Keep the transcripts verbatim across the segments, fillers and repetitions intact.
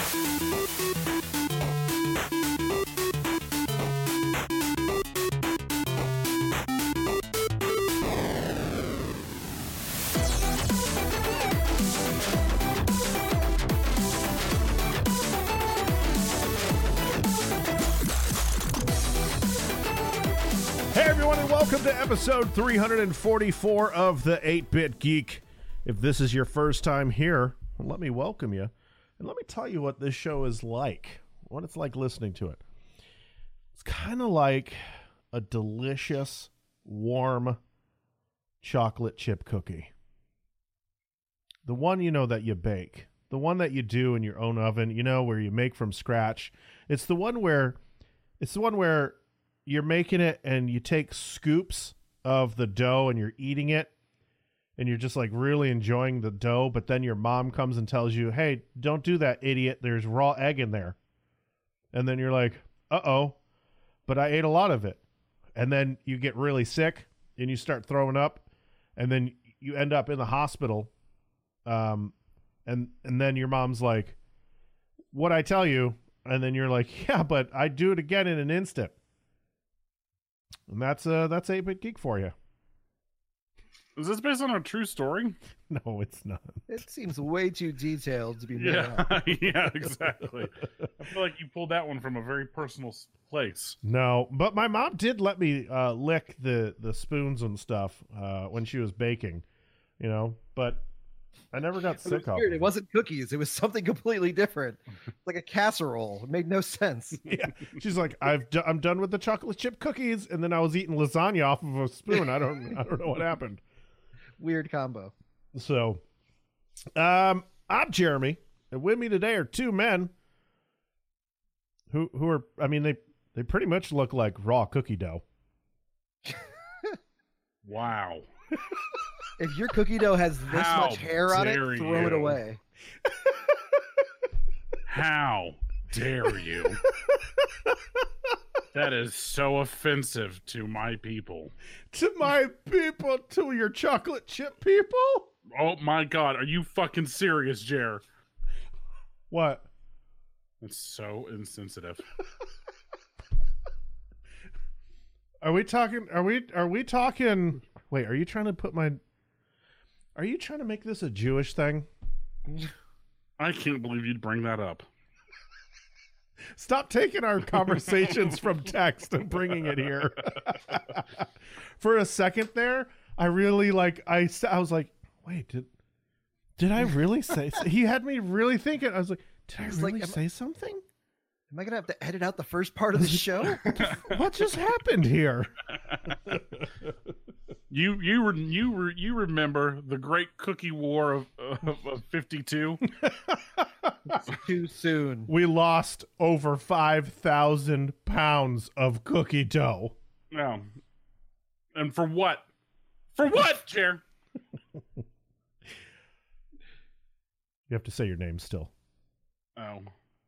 Welcome to episode three forty-four of the eight-Bit Geek. If this is your first time here, well, let me welcome you. And let me tell you what this show is like, what it's like listening to it. It's kind of like a delicious, warm chocolate chip cookie. The one, you know, that you bake. The one that you do in your own oven, you know, where you make from scratch. It's the one where, it's the one where you're making it and you take scoops of the dough and you're eating it and you're just like really enjoying the dough, but then your mom comes and tells you, hey, don't do that, idiot. There's raw egg in there. And then you're like, uh-oh, but I ate a lot of it. And then you get really sick and you start throwing up and then you end up in the hospital. Um, and, and then your mom's like, what'd I tell you? And then you're like, yeah, but I'd do it again in an instant. And that's uh that's eight-Bit Geek for you. Is this based on a true story? No, it's not. It seems way too detailed to be made Yeah, up. yeah, exactly. I feel like you pulled that one from a very personal place. No, but my mom did let me uh, lick the, the spoons and stuff uh, when she was baking, you know, but I never got sick of it. It wasn't cookies. It was something completely different. Like a casserole. It made no sense. Yeah, she's like, I've d- I'm done with the chocolate chip cookies, and then I was eating lasagna off of a spoon. I don't I don't know what happened. Weird combo. So, um, I'm Jeremy, and with me today are two men who who are, I mean, they they pretty much look like raw cookie dough. Wow. If your cookie dough has this How much hair on it, dare throw you. it away. How dare you? That is so offensive to my people. To my people, to your chocolate chip people? Oh my god, are you fucking serious, Jer? What? That's so insensitive. Are we talking, are we, are we talking, wait, are you trying to put my, are you trying to make this a Jewish thing? I can't believe you'd bring that up. Stop taking our conversations from text and bringing it here. For a second there, I really like, I, s- I was like, wait, did, did I really say, he had me really thinking, I was like, did I It's really like, am- say something? Am I going to have to edit out the first part of the show? What just happened here? You you re, you re, you remember the Great Cookie War of of, of fifty-two? Too soon. We lost over five thousand pounds of cookie dough. No. And for what? For what, Jer? You have to say your name still. Oh.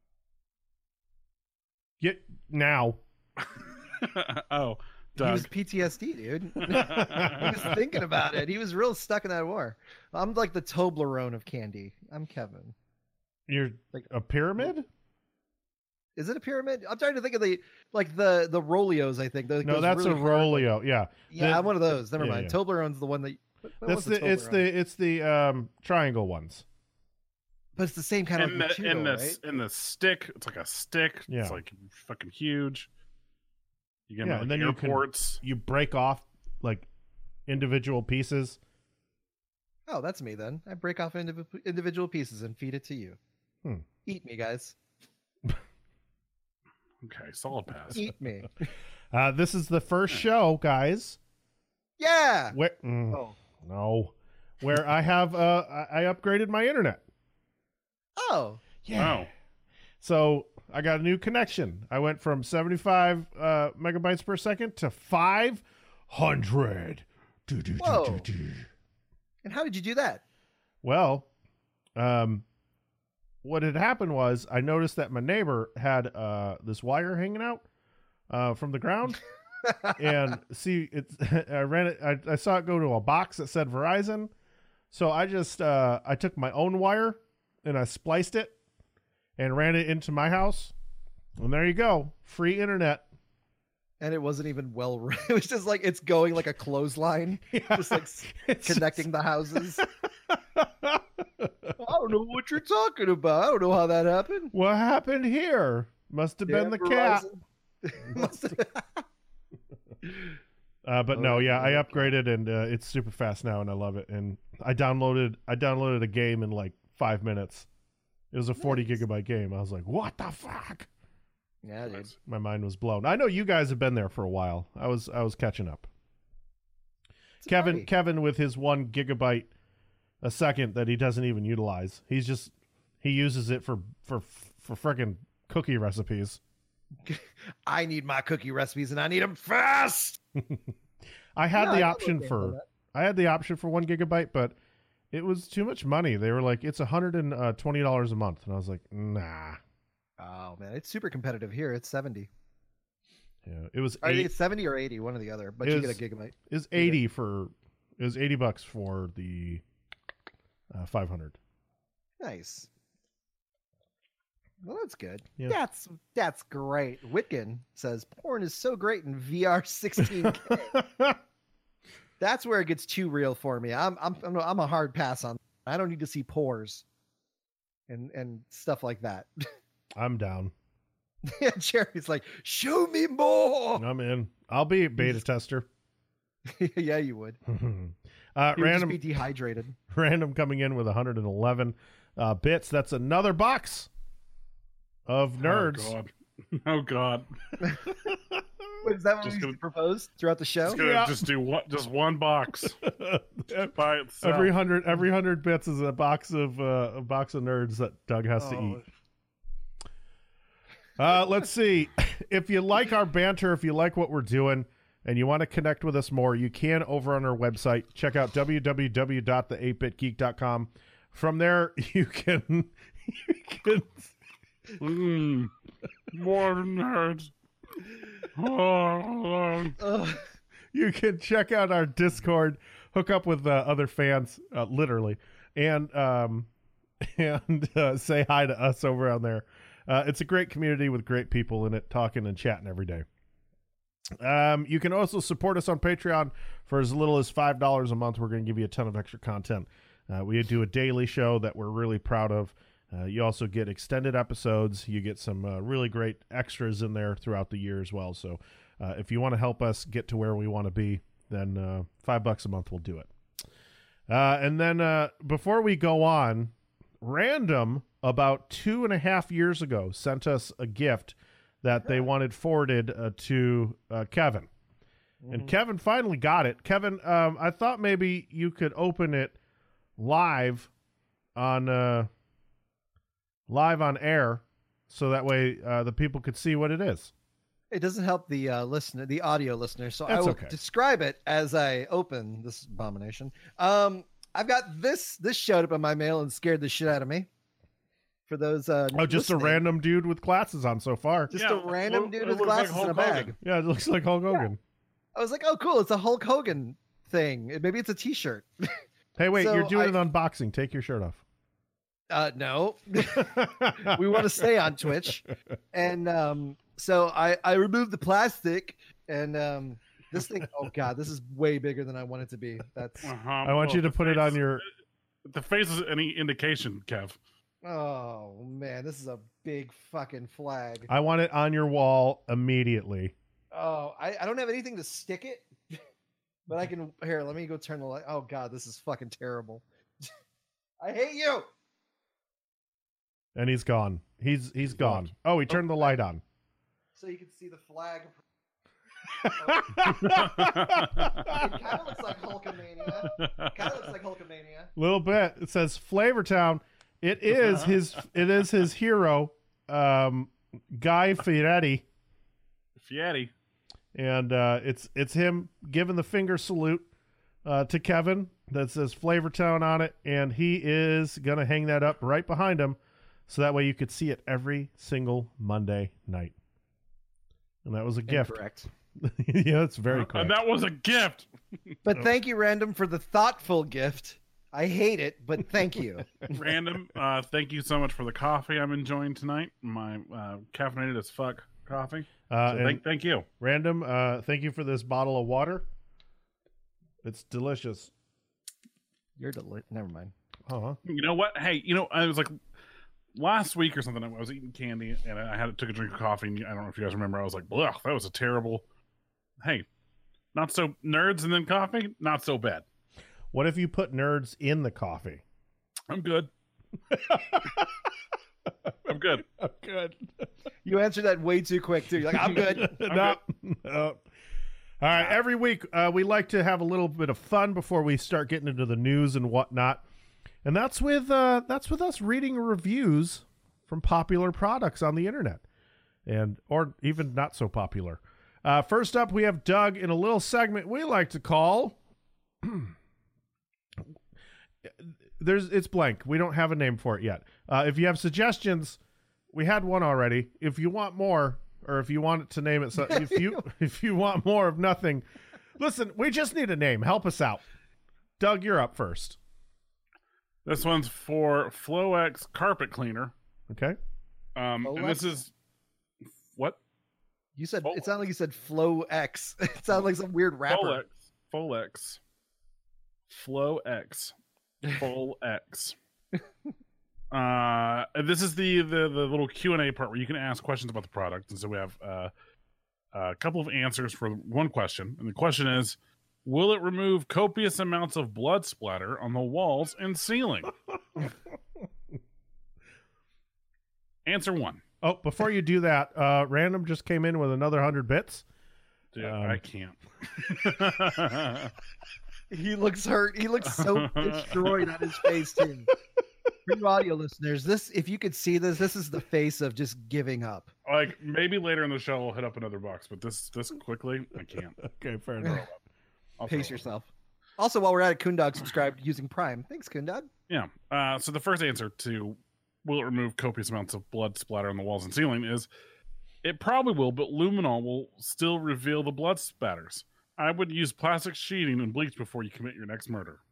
Get now. Oh, He was Doug. P T S D, dude. He was thinking about it. He was real stuck in that war. I'm like the Toblerone of candy. I'm Kevin. You're Like- a pyramid? Is it a pyramid? I'm trying to think of the like the the Roleos. I think Those- No, those that's really a hard- Roleo. Yeah, Yeah, The- I'm one of those. Never yeah, mind. yeah. Toblerone's the one that. what- what That's was the it's Toblerone? the it's the um triangle ones. But it's the same kind In of the Cheeto, in the right? in the stick, it's like a stick. Yeah. It's like fucking huge. You get Yeah, them and at then you can- airports. You break off like individual pieces. Oh, that's me then. I break off indiv- individual pieces and feed it to you. Hmm. Eat me, guys. Okay, solid pass. Eat me. Uh, this is the first show, guys. Yeah. Where mm, Oh. no, where I have uh I I upgraded my internet. Oh. Oh, So I got a new connection. I went from seventy-five uh, megabytes per second to five hundred. Do, do, do, Whoa. do, do. And how did you do that? Well, um, what had happened was I noticed that my neighbor had uh, this wire hanging out uh, from the ground. And see, it's I ran it. I, I saw it go to a box that said Verizon. So I just uh, I took my own wire and I spliced it. and ran it into my house. And there you go. Free internet. And it wasn't even well run. It was just like it's going like a clothesline, Yeah, just like s- it's connecting the houses. I don't know what you're talking about. I don't know how that happened. What happened here? Must have been Yeah, the cat. Verizon. Must have- Uh, but Oh, no, yeah, I yeah. upgraded and uh, it's super fast now, and I love it. And I downloaded, I downloaded a game in like five minutes. It was a forty Nice. gigabyte game. I was like, "What the fuck?" Yeah, dude. My mind was blown. I know you guys have been there for a while. I was, I was catching up. It's a Kevin, party. Kevin, with his one gigabyte a second that he doesn't even utilize. He's just he uses it for for for freaking cookie recipes. I need my cookie recipes and I need them fast. I had Yeah, the I option download for games on I had the option for one gigabyte, but it was too much money. They were like, it's a hundred and uh, twenty dollars a month, and I was like, nah. Oh man, it's super competitive here. It's seventy. Yeah, it was I think eight, it's seventy or eighty, one or the other. But It you was- get a gigabyte. it was eighty for it was eighty bucks for the uh, five hundred. Nice. Well, that's good. Yeah. That's that's great. Whitkin says porn is so great in V R sixteen K. That's where it gets too real for me. I'm I'm I'm a- I'm a hard pass on. I don't need to see pores and and stuff like that. I'm down. Yeah, Jerry's like, show me more. I'm in. I'll be a beta tester. Yeah, you would. uh, You would random just be dehydrated. random coming in with one hundred eleven uh, bits. That's another box of nerds. Oh god. Oh god. Wait, is that what Just we gonna- proposed throughout the show? Just gonna Yeah. just do one just one box by itself. every hundred every hundred bits is a box of uh, a box of nerds that Doug has to Oh. eat. Uh, let's see. If you like our banter, if you like what we're doing, and you want to connect with us more, you can over on our website. Check out w w w dot the eight bit geek dot com. From there, you can you can Mm, more nerds. Oh, Ugh. you can check out our Discord, hook up with uh, other fans, uh, literally, and um, and uh, say hi to us over on there. Uh, it's a great community with great people in it, talking and chatting every day. Um, you can also support us on Patreon for as little as five dollars a month. We're going to give you a ton of extra content. Uh, we do a daily show that we're really proud of. Uh, you also get extended episodes. You get some uh, really great extras in there throughout the year as well. So uh, if you want to help us get to where we want to be, then uh, five bucks a month will do it. Uh, and then uh, before we go on, Random, about two and a half years ago, sent us a gift that they wanted forwarded uh, to uh, Kevin. And Kevin finally got it. Kevin, um, I thought maybe you could open it live on uh, live on air, so that way uh, the people could see what it is. It doesn't help the uh, listener, the audio listener. So I That's will okay. describe it as I open this abomination. Um, I've got this. This showed up in my mail and scared the shit out of me. For those, uh, Oh, just listening. a random dude with glasses on so far. just Yeah, a random it dude loo- with it looks like glasses in a Hulk bag. Hogan. Yeah, it looks like Hulk Hogan. I was like, oh, cool! It's a Hulk Hogan thing. Maybe it's a T-shirt. Hey, wait, So you're doing I- an unboxing. Take your shirt off. Uh, no, we want to stay on Twitch, and um, so I I removed the plastic, and um, this thing. Oh god, this is way bigger than I want it to be. That's Uh-huh. I want Well, you to if the put it face on is- your. if the face is any indication, Kev. oh man, this is a big fucking flag. I want it on your wall immediately. Oh, I, I don't have anything to stick it, but I can. Here, let me go turn the light. Oh god, this is fucking terrible. I hate you. And he's gone. He's he's gone. Oh, he turned the light on. So you can see the flag. It kind of looks like Hulkamania. Kind of looks like Hulkamania. Little bit. It says Flavortown. It is his. It is his hero, um, Guy Fieri, Fieri. and uh, it's it's him giving the finger salute uh, to Kevin that says Flavortown on it, and he is gonna hang that up right behind him, so that way you could see it every single Monday night. And that was a gift. Incorrect. Yeah, it's very cool. And that was a gift. But thank you, Random, for the thoughtful gift I hate it, but thank you. Random, uh, thank you so much for the coffee I'm enjoying tonight. My uh, caffeinated as fuck coffee. Uh, So and thank, thank you. Random, uh, thank you for this bottle of water. It's delicious. You're deli- Never mind. Uh-huh. You know what? Hey, you know, I was like last week or something. I was eating candy and I had took a drink of coffee. And I don't know if you guys remember. I was like, "Ugh, that was a terrible." Hey, not so nerds and then coffee. Not so bad. What if you put nerds in the coffee? I'm good. I'm good. I'm good. You answered that way too quick, too. You're like, I'm good. no, no. All right. Every week, uh, we like to have a little bit of fun before we start getting into the news and whatnot, and that's with uh, that's with us reading reviews from popular products on the internet, and or even not so popular. Uh, first up, we have Doug in a little segment we like to call. There's it's blank. We don't have a name for it yet. Uh, if you have suggestions, we had one already. If you want more, or if you want to name it, so if you if you want more of nothing, listen. We just need a name. Help us out, Doug. You're up first. This one's for FlowX carpet cleaner. Okay. Um, and this is what? You said Fol- it sounded like you said Flow X. It sounded like some weird rapper. Folex. Folex. FlowX. Full X. Uh, and this is the, the the little Q and A part where you can ask questions about the product. And so we have uh, a couple of answers for one question. And the question is, will it remove copious amounts of blood splatter on the walls and ceiling? Answer one. Oh, before you do that, uh, Random just came in with another hundred bits. Dude, Um, I can't. He looks hurt. He looks so destroyed on his face, too. For you audio listeners, this if you could see this, this is the face of just giving up. Like maybe later in the show I'll hit up another box, but this this quickly I can't. Okay, fair enough. I'll Pace throw up. yourself. Also, while we're at it, Koondog subscribed using Prime. Thanks, Koondog. Yeah. Uh, so the first answer to will it remove copious amounts of blood splatter on the walls and ceiling is it probably will, but luminol will still reveal the blood spatters. I would use plastic sheeting and bleach before you commit your next murder.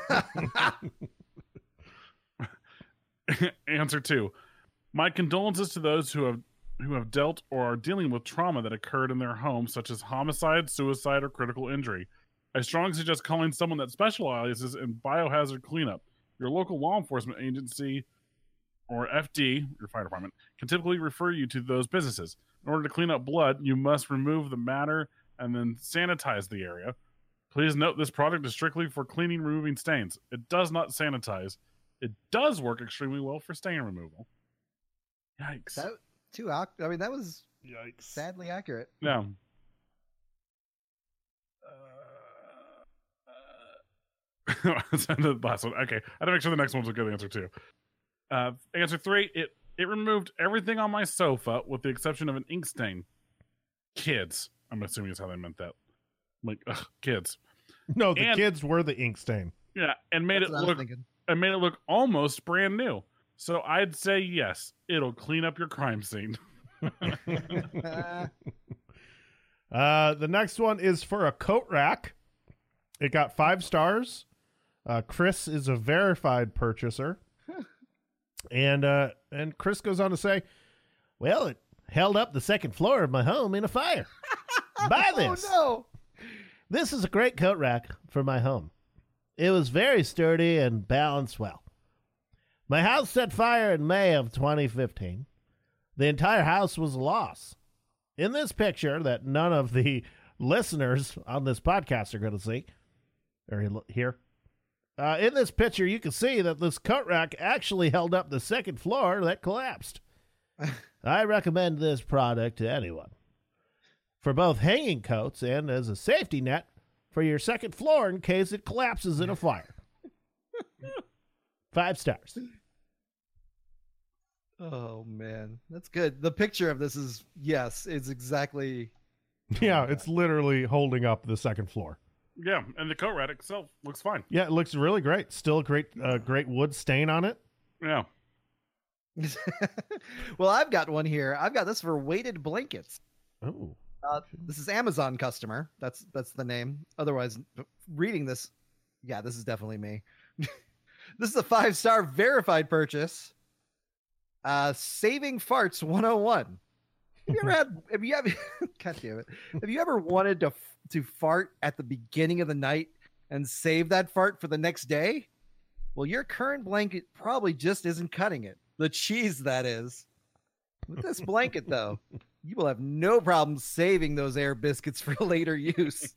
Answer two. My condolences to those who have who have dealt or are dealing with trauma that occurred in their home, such as homicide, suicide, or critical injury. I strongly suggest calling someone that specializes in biohazard cleanup. Your local law enforcement agency or F D, your fire department, can typically refer you to those businesses. In order to clean up blood, you must remove the matter and then sanitize the area. Please note this product is strictly for cleaning, removing stains. It does not sanitize. It does work extremely well for stain removal. Yikes. That too. ac- I mean, that was Yikes. sadly accurate. No. Uh, the last one. Okay. I had to make sure the next one's a good answer too. Uh, answer three, it, it removed everything on my sofa with the exception of an ink stain. Kids. I'm assuming is how they meant that. Like, ugh, kids. No, the And- kids were the ink stain. Yeah, and made That's it what I was look thinking. and made it look almost brand new. So I'd say yes, it'll clean up your crime scene. Uh, the next one is for a coat rack. It got five stars. Uh, Chris is a verified purchaser. and uh, and Chris goes on to say, well, it held up the second floor of my home in a fire. Buy this. Oh This is a great coat rack for my home. It was very sturdy and balanced well. My house set fire in May of twenty fifteen. The entire house was a loss. In this picture that none of the listeners on this podcast are going to see, or here, uh, in this picture, you can see that this coat rack actually held up the second floor that collapsed. I recommend this product to anyone for both hanging coats and as a safety net for your second floor in case it collapses in a fire. Five stars. Oh man, that's good. The picture of this is yes, it's exactly. Yeah, it's literally holding up the second floor. Yeah, and the coat rack itself looks fine. Yeah, it looks really great. Still a great, uh, great wood stain on it. Yeah. Well, I've got one here. I've got this for weighted blankets. Oh, Uh, this is Amazon customer. That's that's the name. Otherwise, reading this, yeah, this is definitely me. This is a five-star verified purchase. Uh, Saving Farts one oh one. Have you ever had, have you ever, God damn it. Have you ever wanted to, to fart at the beginning of the night and save that fart for the next day? Well, your current blanket probably just isn't cutting it. The cheese, that is. With this blanket, though, you will have no problem saving those air biscuits for later use.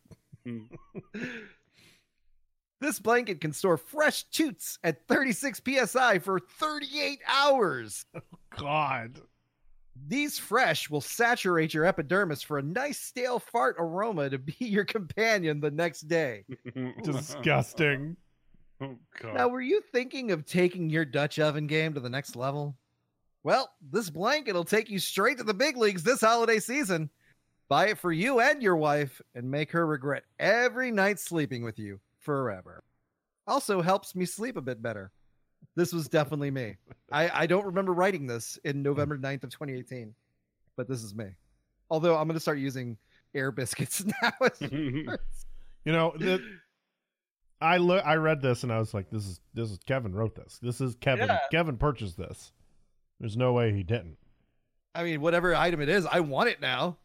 This blanket can store fresh toots at thirty-six P S I for thirty-eight hours. Oh, God. These fresh will saturate your epidermis for a nice stale fart aroma to be your companion the next day. Disgusting. Oh, God. Now, were you thinking of taking your Dutch oven game to the next level? Well, this blanket will take you straight to the big leagues this holiday season. Buy it for you and your wife and make her regret every night sleeping with you forever. Also helps me sleep a bit better. This was definitely me. I, I don't remember writing this in November ninth of twenty eighteen, but this is me. Although I'm going to start using air biscuits now. You know, the, I look, I read this and I was like, this is, this is Kevin wrote this. This is Kevin. Yeah. Kevin purchased this. There's no way he didn't. I mean, whatever item it is, I want it now.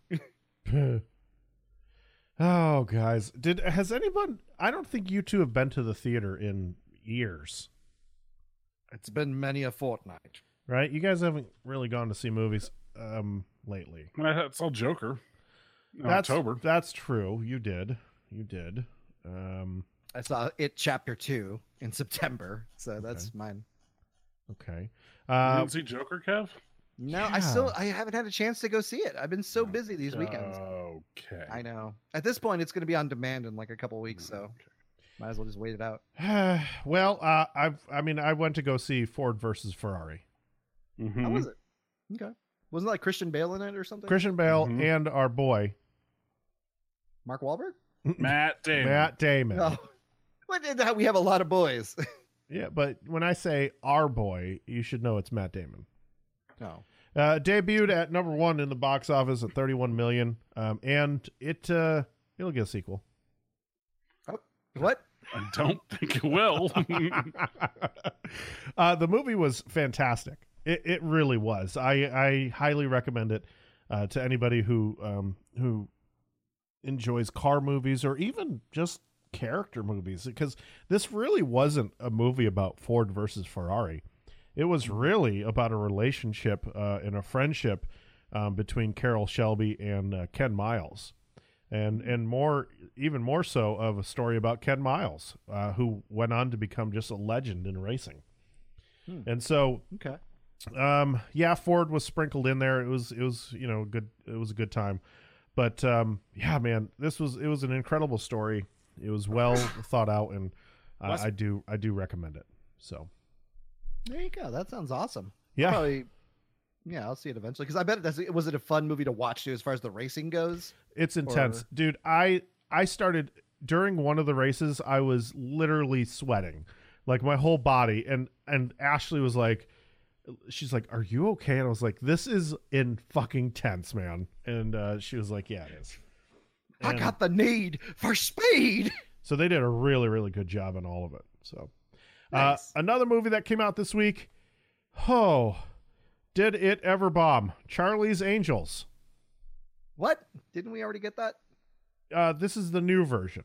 Oh, guys, did has anyone? I don't think you two have been to the theater in years, It's been many a fortnight. right? You guys haven't really gone to see movies um lately. When I saw Joker in That's October. that's true. You did, you did. Um, I saw it chapter two in September, so that's mine. okay. You Uh, didn't see Joker, Kev? No, I still I haven't had a chance to go see it. I've been so busy these weekends. Okay. I know. At this point, it's going to be on demand in like a couple weeks, so might as well just wait it out. well, uh, I've I mean I went to go see Ford versus Ferrari. Mhm. How was it? Okay. Wasn't it like Christian Bale in it or something? Christian Bale Mhm. and our boy Mark Wahlberg? Matt Damon. Matt Damon. No. What did that? We have a lot of boys. Yeah, but when I say our boy, you should know it's Matt Damon. No. Uh, debuted at number one in the box office at thirty-one million, um, and it uh, it'll get a sequel. What? I don't think it will. uh, the movie was fantastic. It it really was. I I highly recommend it uh, to anybody who um, who enjoys car movies or even just character movies, because this really wasn't a movie about Ford versus Ferrari. It was really about a relationship uh, and a friendship um, between Carroll Shelby and uh, Ken Miles, and and more, even more so, of a story about Ken Miles, uh, who went on to become just a legend in racing. Hmm. And so, Okay. um, yeah, Ford was sprinkled in there. It was it was you know good. It was a good time, but um, yeah, man, this was it was an incredible story. It was well thought out, and uh, Wes- I do I do recommend it. So. There you go. That sounds awesome. Yeah. Probably, yeah, I'll see it eventually. Because I bet it does. Was it a fun movie to watch too, as far as the racing goes? It's intense, Or- dude. I I started during one of the races. I was literally sweating, like my whole body. And and Ashley was like, she's like, "Are you okay?" And I was like, "This is in fucking tense, man." And uh, she was like, "Yeah, it is." I And got the need for speed. so they did a really really good job on all of it. So Nice. uh, another movie that came out this week. Oh, did it ever bomb? Charlie's Angels. What? Didn't we already get that? Uh, this is the new version.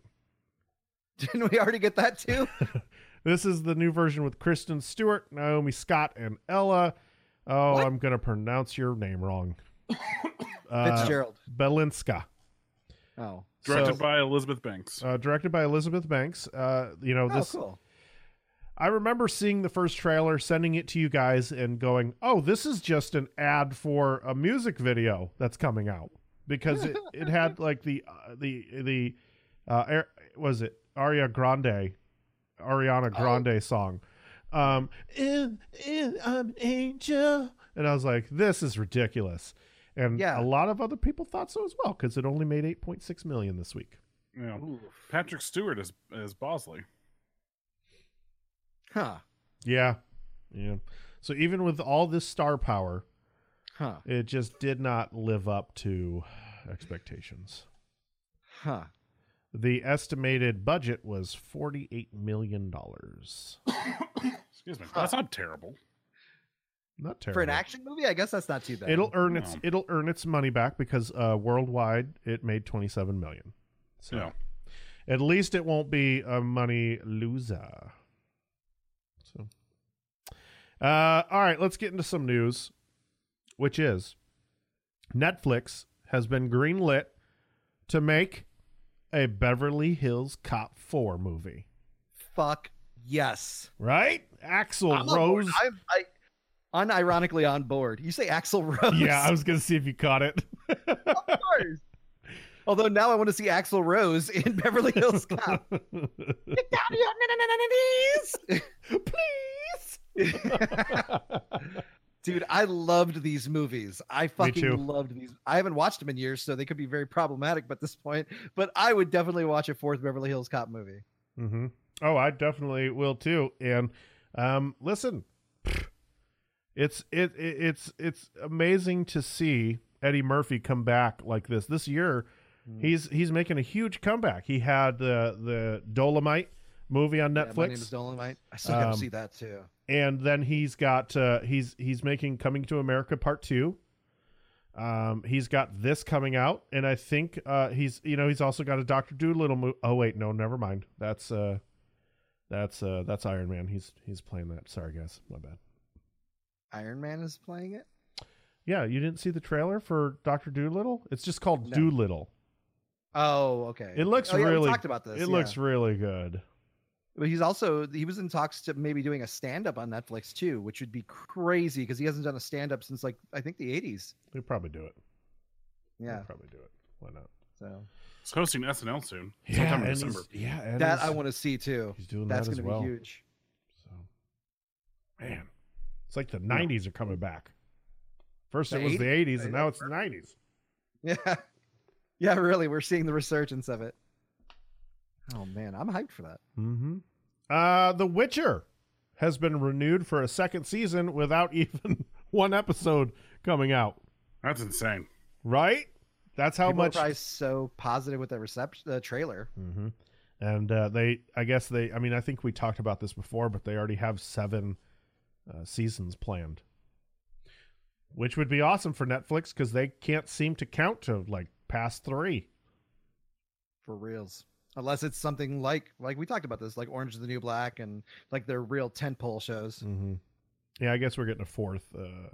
Didn't we already get that too? This is the new version with Kristen Stewart, Naomi Scott, and Ella. Oh, What? I'm going to pronounce your name wrong. uh, Fitzgerald. Belinska. Oh. Directed So- by Elizabeth Banks. Uh, directed by Elizabeth Banks. Uh, you know, Oh, this. cool. I remember seeing the first trailer, sending it to you guys, and going, "Oh, this is just an ad for a music video that's coming out," because it, it had like the uh, the the uh, Ar- was it Ariana Grande, Ariana Grande song, um, in, in, I'm an angel, and I was like, "This is ridiculous," and Yeah. a lot of other people thought so as well, because it only made eight point six million this week. Yeah. Patrick Stewart is as Bosley. Huh. Yeah, yeah. So even with all this star power, Huh. it just did not live up to expectations. Huh. The estimated budget was forty-eight million dollars. Excuse me. That's not terrible. Not terrible. For an action movie, I guess that's not too bad. It'll earn its No. it'll earn its money back because uh, worldwide it made twenty-seven million. So Yeah. at least it won't be a money loser. So, uh, all right, let's get into some news, which is Netflix has been greenlit to make a Beverly Hills Cop four movie. Fuck yes. Right? Axl I'm on board. Rose. I'm I, unironically on board. You say Axl Rose? Yeah, I was going to see if you caught it. Of course. Although now I want to see Axl Rose in Beverly Hills Cop. Get down to your knees, please. Dude, I loved these movies. I too. fucking loved these. I haven't watched them in years, so they could be very problematic at this point. But I would definitely watch a fourth Beverly Hills Cop movie. Mm-hmm. Oh, I definitely will too. And um, listen, it's it, it it's it's amazing to see Eddie Murphy come back like this this year. Mm. He's he's making a huge comeback. He had the the Dolomite movie on Yeah, Netflix. my name is Dolomite. I still got to Um, see that too. And then he's got uh, he's he's making Coming to America Part Two. Um, he's got this coming out, and I think uh, he's you know he's also got a Doctor Dolittle movie. Oh wait, no, never mind. That's uh, that's uh, that's Iron Man. He's he's playing that. Sorry guys, my bad. Iron Man is playing it? Yeah, you didn't see the trailer for Doctor Dolittle? It's just called No. Doolittle. Oh, okay. It looks oh, yeah, really. we talked about this. It yeah. looks really good. But he's also he was in talks to maybe doing a stand up on Netflix too, which would be crazy because he hasn't done a stand up since like I think the eighties. They probably do it. Yeah. They'll probably do it. Why not? So He's hosting S N L soon. Yeah, Sometime in and December. he's, yeah, and that he's- I want to see too. He's doing That's that as going to well. be huge. So, man, it's like the nineties are coming back. First The it was the eighties, and I now know. it's the nineties. Yeah. Yeah, really. We're seeing the resurgence of it. Oh man, I'm hyped for that. Mm-hmm. Uh, The Witcher has been renewed for a second season without even one episode coming out. That's insane. Right? That's how People much. are probably so positive with the reception, the trailer. Mm-hmm. And uh, they, I guess they. I mean, I think we talked about this before, but they already have seven uh, seasons planned, which would be awesome for Netflix because they can't seem to count to like past three. For reals. Unless it's something like like we talked about this, like Orange is the New Black and like their real tentpole shows. Mm-hmm. Yeah, I guess we're getting a fourth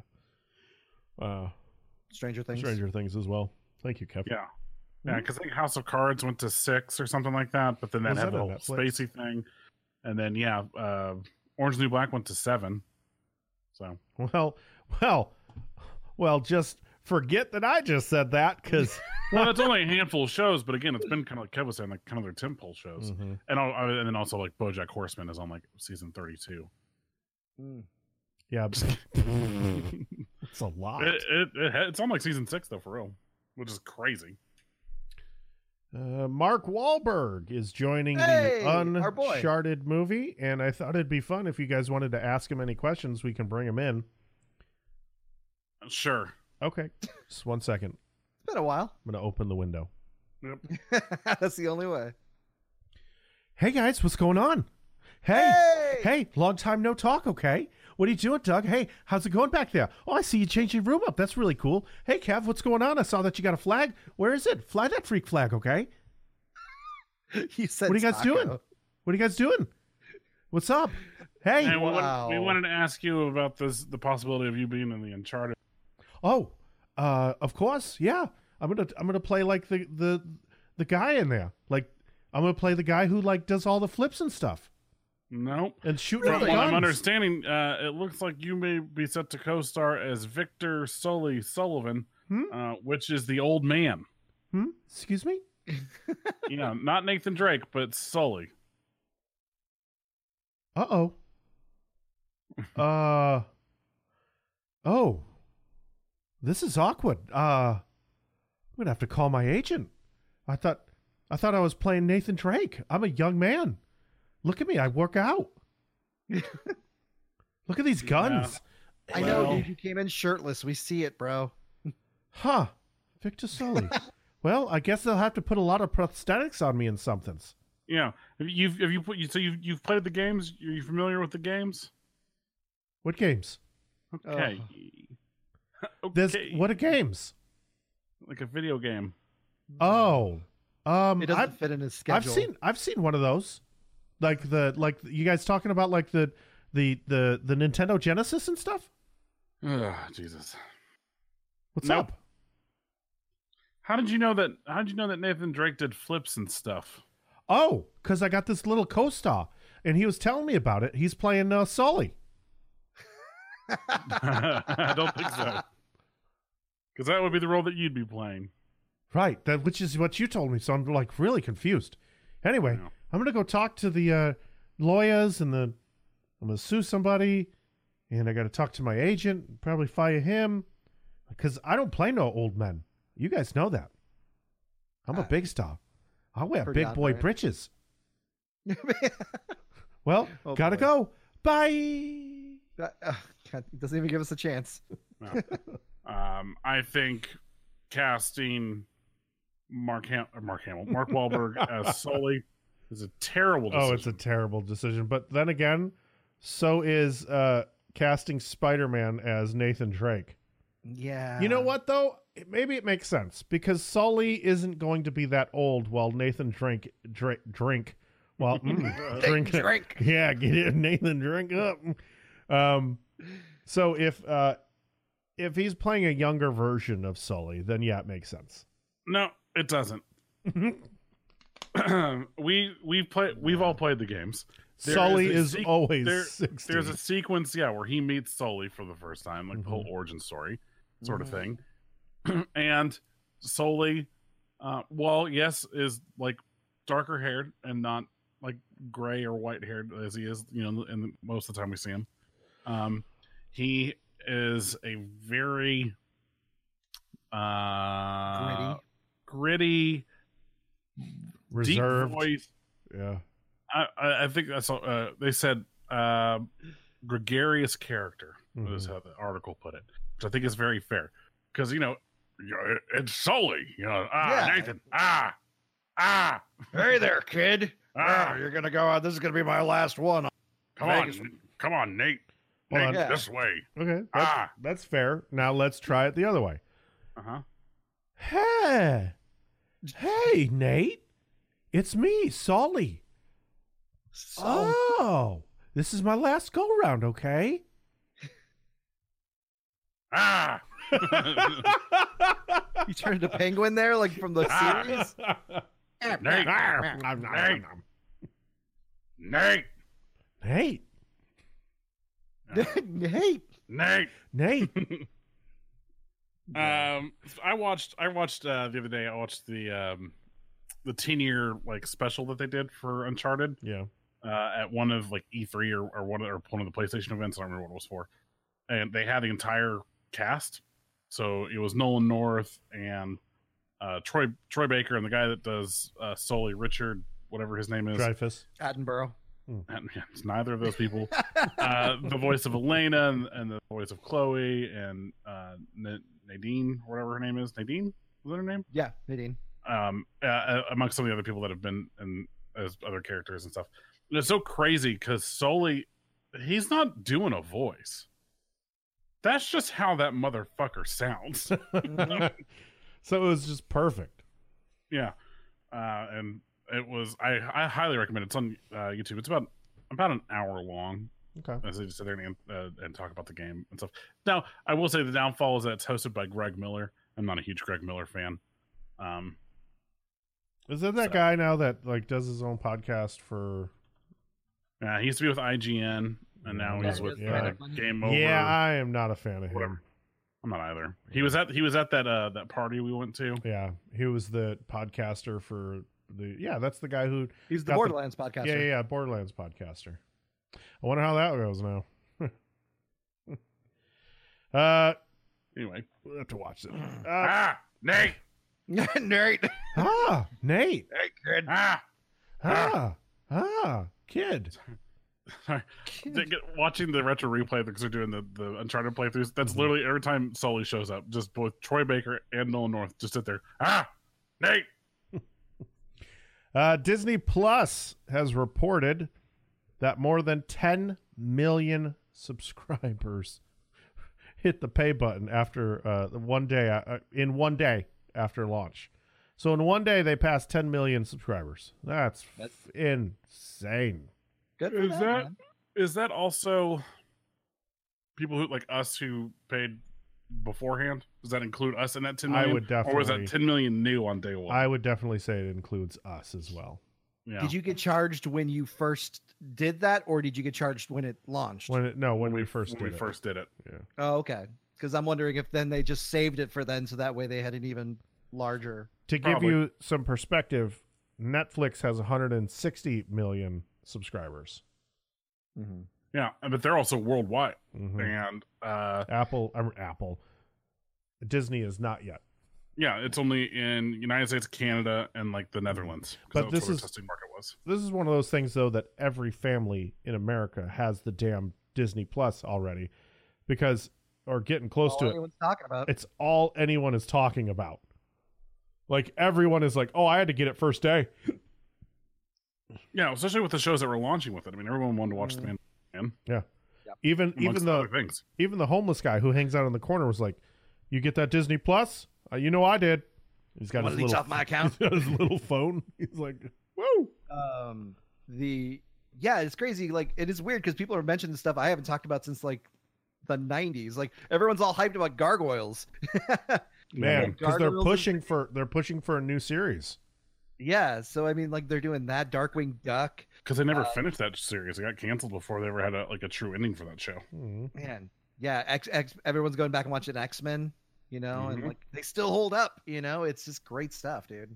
uh, uh, Stranger Things. Stranger Things as well. Thank you, Kevin. Yeah. Yeah, because I think House of Cards went to six or something like that, but then that Was had that the on whole Netflix? spacey thing. And then, yeah, uh, Orange is the New Black went to seven. So, Well, well, well. Just forget that I just said that because. well, that's only a handful of shows, but again, it's been kind of like Kev was saying, like kind of their tentpole shows. Mhm. And, al- uh, and then also, like, BoJack Horseman is on, like, season thirty-two. Mm. Yeah, it's a lot. It, it, it, ha- it's on, like, season six, though, for real, which is crazy. Uh, Mark Wahlberg is joining Hey, the our boy. Uncharted movie, and I thought it'd be fun if you guys wanted to ask him any questions. We can bring him in. Sure. Okay, just one second. It's been a while. I'm gonna open the window. Yep. That's the only way. Hey guys, what's going on? Hey, Hey! hey, long time no talk. Okay, what are you doing, Doug? Hey, how's it going back there? Oh, I see you changed your room up. That's really cool. Hey, Kev, what's going on? I saw that you got a flag. Where is it? Fly that freak flag, okay? You said What are you guys taco. doing? What are you guys doing? What's up? Hey, And we, wanted, Wow. we wanted to ask you about this the possibility of you being in the Uncharted. oh, uh, of course, yeah. I'm gonna I'm gonna play like the the the guy in there. Like I'm gonna play the guy who like does all the flips and stuff Nope. and shooting From all the what I'm guns. understanding, uh, it looks like you may be set to co-star as Victor Sully Sullivan, Hmm? uh, which is the old man. Hmm? Excuse me? Yeah, not Nathan Drake, but Sully. Uh oh. uh. Oh. This is awkward. Uh. I'm gonna have to call my agent. I thought, I thought I was playing Nathan Drake. I'm a young man. Look at me. I work out. Look at these guns. I know, Well- dude. You came in shirtless. We see it, bro. Huh. Victor Sully. Well, I guess they'll have to put a lot of prosthetics on me and somethings. Yeah. Have you have you put you so you've you've played the games? Are you familiar with the games? What games? Okay. okay. There's what are games? Like a video game. Oh, um, It doesn't I've, fit in his schedule. I've seen I've seen one of those, like the like you guys talking about like the the the the Nintendo Genesis and stuff. Ugh, Jesus. What's Nope. up? How did you know that? How did you know that Nathan Drake did flips and stuff? Oh, because I got this little co-star, and he was telling me about it. He's playing uh, Sully. I don't think so. Because that would be the role that you'd be playing. Right, that which is what you told me. So I'm like really confused. Anyway, Yeah. I'm gonna go talk to the uh, lawyers and the. I'm gonna sue somebody, and I got to talk to my agent. Probably fire him, because I don't play no old men. You guys know that. I'm a Uh, big star. I wear pretty big boy outright. breeches. Well, Oh, gotta boy. go. Bye. That- uh, God, he doesn't even give us a chance. No. um, I think casting Mark Ham- or Mark Hamill, Mark Wahlberg as Sully is a terrible decision. Oh, it's a terrible decision. But then again, so is uh, casting Spider-Man as Nathan Drake. Yeah. You know what, though? It- Maybe it makes sense because Sully isn't going to be that old while Nathan drink drink drink while mm, drink Drink. Yeah, get it, Nathan, drink up. Um, so if uh, if he's playing a younger version of Sully, then yeah, it makes sense. No, it doesn't. we we've played. We've all played the games. There Sully is is, a sequ- always there- sixty. There's a sequence, yeah, where he meets Sully for the first time, like the whole Mhm. origin story, sort of Mhm. thing. And Sully, uh, well, yes, is like darker haired and not like gray or white haired as he is, you know, in the, most of the time we see him. Um, he is a very uh, gritty, reserved. deep voice. Yeah. I, I I think that's all, uh, they said uh, gregarious character is Mhm. how the article put it, which I think is very fair because you know you know, it- it's Sully, you know, ah Yeah. Nathan, ah ah Hey there, kid. ah, Oh, you're gonna go out. This is gonna be my last one. come Vegas. on, come on, Nate, Hold Nate, on. Yeah. this way, Okay. That's, ah, that's fair. Now let's try it the other way. uh huh. Hey. Hey, Nate. It's me, Sully. Oh. Oh, this is my last go round, okay? Ah, You turned to penguin there, like from the Ah. series. Nate, Nate, Nate. Hey, Nate. Nate. Um, I watched. I watched uh, the other day. I watched the um, the ten year like special that they did for Uncharted Yeah. uh, at one of like E three or, or one of, or one of the PlayStation events. I don't remember what it was for. And they had the entire cast. So it was Nolan North and uh, Troy Troy Baker and the guy that does uh, Sully, Richard, whatever his name is. Dreyfus. Attenborough. And, yeah, it's neither of those people. uh, the voice of Elena and, and the voice of Chloe and uh, N- Nadine, or whatever her name is. Nadine? Is that her name? Yeah, Nadine. Um, uh, amongst some of the other people that have been in as other characters and stuff. And it's so crazy because Sully, he's not doing a voice. That's just how that motherfucker sounds. So it was just perfect. Yeah. Uh, and it was, I, I highly recommend it. It's on uh, YouTube. It's about about an hour long. Okay. As they just sit there and, uh, and talk about the game and stuff. Now, I will say the downfall is that it's hosted by Greg Miller. I'm not a huge Greg Miller fan. Um, Is that that So- guy now that like does his own podcast for? uh, he used to be with I G N, and now Yeah, he's he with is uh, kind of funny. Game Over. Yeah, I am not a fan of Whatever. him. I'm not either. He was at he was at that uh, that party we went to. Yeah, he was the podcaster for the. Yeah, that's the guy who. He's the Got the- Borderlands podcaster. Yeah, yeah, yeah, Borderlands podcaster. I wonder how that goes now. uh, Anyway, we'll have to watch it. Uh, ah, Nate, Nate. ah, Nate. Hey, kid. ah. Ah, ah, kid. Sorry. They get- watching the retro replay because they're doing the, the Uncharted playthroughs. That's Mhm. literally every time Sully shows up, just both Troy Baker and Nolan North just sit there. Ah, Nate. Uh, Disney Plus has reported that more than ten million subscribers hit the pay button after uh, one day uh, in one day after launch. So in one day they passed ten million subscribers. That's, That's- f- insane. Good for Is them, that man. is that also people who like us who paid beforehand? Does that include us in that ten I million? would Or was that definitely- ten million new on day one? I would definitely say it includes us as well. yeah. Did you get charged when you first did that, or did you get charged when it launched? When it, no, when we first when did we it. first did it? Yeah. Oh, okay. Because I'm wondering if then they just saved it for then, so that way they had an even larger. To give Probably. you some perspective, Netflix has one hundred sixty million subscribers. Mm-hmm. Yeah, but they're also worldwide, Mhm. and uh, Apple, um, Apple, Disney is not yet. yeah, it's only in United States, Canada, and like the Netherlands. 'cause But that's this where is- the testing market was. This is one of those things, though, that every family in America has the damn Disney Plus already, because or getting close All to it. anyone's talking about. It's all anyone is talking about. Like everyone is like, "Oh, I had to get it first day." Yeah, especially with the shows that were launching with it. I mean, everyone wanted to watch Mm. the Man. Even amongst even the other things. even the homeless guy who hangs out in the corner was like, "You get that Disney Plus? Uh, you know I did." He's got Wanna his leech little off my account? He's got his little phone. He's like, "Woo!" um the yeah, it's crazy. Like it is weird because people are mentioning stuff I haven't talked about since like the nineties. Like everyone's all hyped about gargoyles. Man, because they're Gargoyles is- pushing for they're pushing for a new series. Yeah, so I mean, like they're doing that Darkwing Duck. Because they never Uh, finished that series. It got canceled before they ever had a, like a true ending for that show. Mhm. Man, yeah, X, X everyone's going back and watching X Men. You know, and Mhm. like they still hold up. You know, it's just great stuff, dude.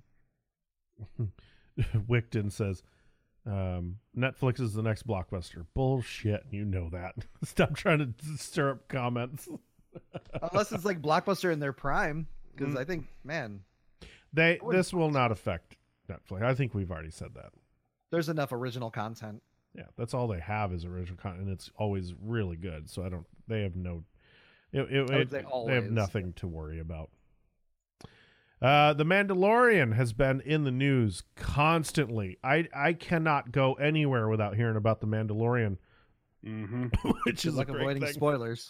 Wickton says, um, "Netflix is the next blockbuster." Bullshit, you know that. Stop trying to stir up comments. Unless it's like Blockbuster in their prime, because Mm. I think, man, They wouldn't- this will not affect Netflix. I think we've already said that. there's enough original content. Yeah, that's all they have is original content, and it's always really good. So I don't. They have no. It, it, I would it- say they have always. nothing to worry about. Uh, the Mandalorian has been in the news constantly. I I cannot go anywhere without hearing about the Mandalorian, Mm-hmm. which Good is a luck great avoiding thing. spoilers.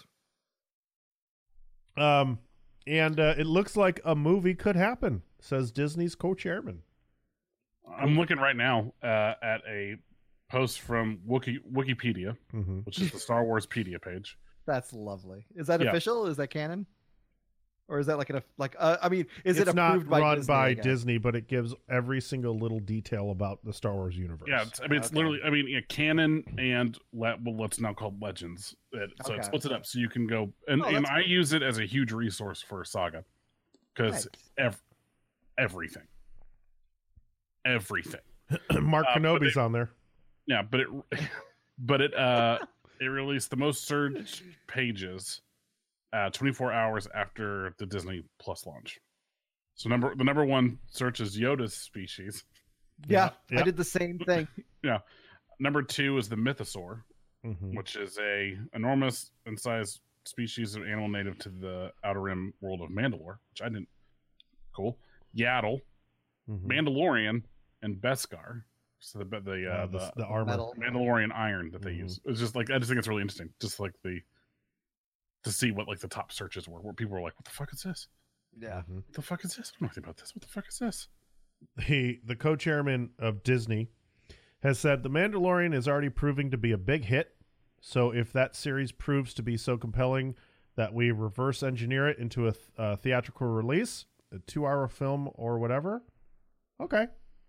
Um, and uh, it looks like a movie could happen, says Disney's co-chairman. I'm looking right now uh, at a post from Wiki, Wikipedia, Mm-hmm. which is the Star Wars Pedia page. That's lovely. Is that Yeah. official? Is that canon? Or is that like an like? Uh, I mean, is it's it not approved by run Disney, by I guess? Disney, but it gives every single little detail about the Star Wars universe. Yeah, it's, I mean, it's Okay. literally, I mean, yeah, canon and le- well, what's now called Legends. It, so Okay. it splits it up so you can go, and, Oh, and that's I use it as a huge resource for Saga because Nice. ev- everything, everything. Mark Uh, but Kenobi's on there. Yeah, but it, but it, uh, it released the most searched pages, uh, twenty-four hours after the Disney Plus launch. So number the number one search is Yoda's species. Yeah, Yeah. I did the same thing. Number two is the Mythosaur, Mhm. which is a enormous in size species of animal native to the Outer Rim world of Mandalore, which I didn't. Cool. Yaddle, Mhm. Mandalorian, and Beskar. So the the uh, Uh, the, the, the armor. Metal. Mandalorian iron that they Mhm. use. It's just like I just think it's really interesting, just like the to see what like the top searches were, where people were like, "What the fuck is this? Yeah. Mhm. What the fuck is this? I don't know anything about this. What the fuck is this?" The the co-chairman of Disney has said the Mandalorian is already proving to be a big hit. So if that series proves to be so compelling that we reverse engineer it into a, th- a theatrical release, a two-hour film or whatever, okay.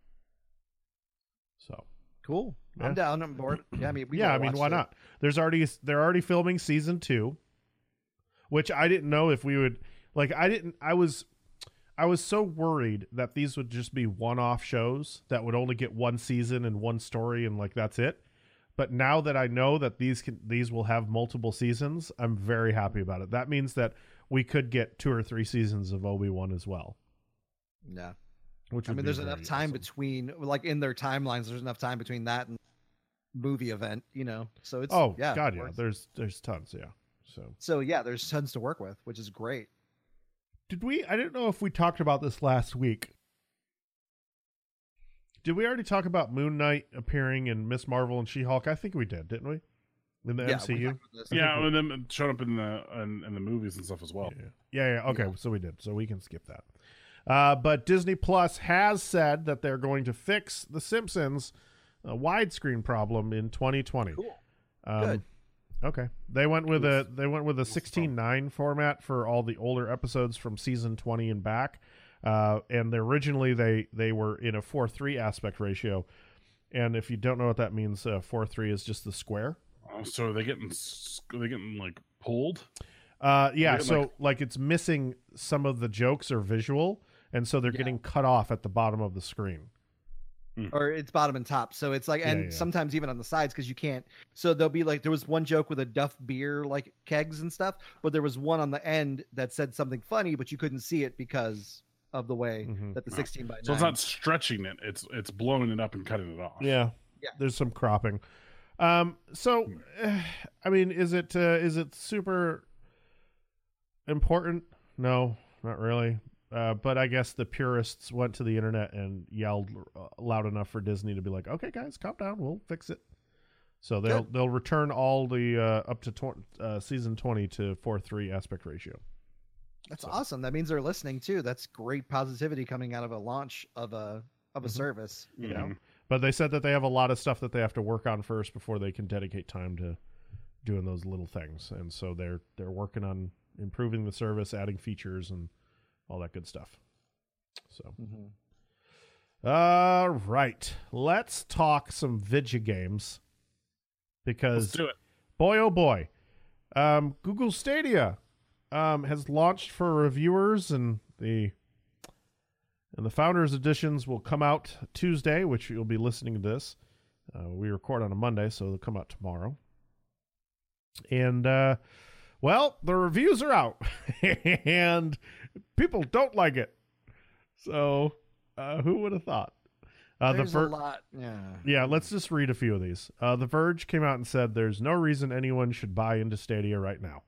So Cool. Yeah. I'm down. I'm bored. Yeah, I mean, we yeah, I all mean, watched why it. not? There's already they're already filming season two, which I didn't know if we would like. I didn't. I was I was so worried that these would just be one-off shows that would only get one season and one story and like that's it. But now that I know that these can these will have multiple seasons, I'm very happy about it. That means that we could get two or three seasons of Obi-Wan as well. Yeah. Which I would mean, be there's very enough time awesome. between, like in their timelines, there's enough time between that and movie event, you know. So it's Oh yeah, God, of yeah. course. There's there's tons, yeah. So So yeah, there's tons to work with, which is great. did we? I didn't know if we talked about this last week. did we already talk about Moon Knight appearing in Miss Marvel and She-Hulk? I think we did, didn't we? In the Yeah, M C we U? talked about this. Yeah, and then it showed up in the in, in the movies and stuff as well. Yeah, yeah, yeah. Okay, so we did. So we can skip that. Uh, but Disney Plus has said that they're going to fix The Simpsons uh, widescreen problem in twenty twenty. Cool. Um, Good. Okay, they went with a they went with a sixteen nine format for all the older episodes from season twenty and back. Uh, and originally they they were in a four three aspect ratio. And if you don't know what that means, uh, four three is just the square. Oh, so are they getting s- are they getting like pulled? Uh, yeah, Yeah, so like- like it's missing some of the jokes or visual, and so they're Yeah. getting cut off at the bottom of the screen. Or it's bottom and top. So it's like, and Yeah, yeah. sometimes even on the sides because you can't. So there'll be like, there was one joke with a Duff beer, like kegs and stuff, but there was one on the end that said something funny, but you couldn't see it because of the way Mhm. that the No. sixteen by nine. So it's not stretching it; it's it's blowing it up and cutting it off. Yeah, Yeah. There's some cropping. Um, so, eh, I mean, is it uh, is it super important? No, not really. Uh, but I guess the purists went to the internet and yelled uh, loud enough for Disney to be like, "Okay, guys, calm down. We'll fix it." So they'll Good. they'll return all the uh, up to tw- uh, season twenty to four three aspect ratio. That's So- awesome. That means they're listening too. That's great positivity coming out of a launch of a of a Mhm. service. You know, Mhm. But they said that they have a lot of stuff that they have to work on first before they can dedicate time to doing those little things. And so they're they're working on improving the service, adding features, and all that good stuff. So, Mhm. all right, let's talk some video games because Let's do it. boy oh boy, um, Google Stadia um, has launched for reviewers, and the and the Founders Editions will come out Tuesday, which you'll be listening to this. Uh, we record on a Monday, so they'll come out tomorrow. And, uh, well, the reviews are out, and people don't like it. So, uh, who would have thought? Uh, the There's Ver- a lot. Yeah. yeah, let's just read a few of these. Uh, the Verge came out and said there's no reason anyone should buy into Stadia right now.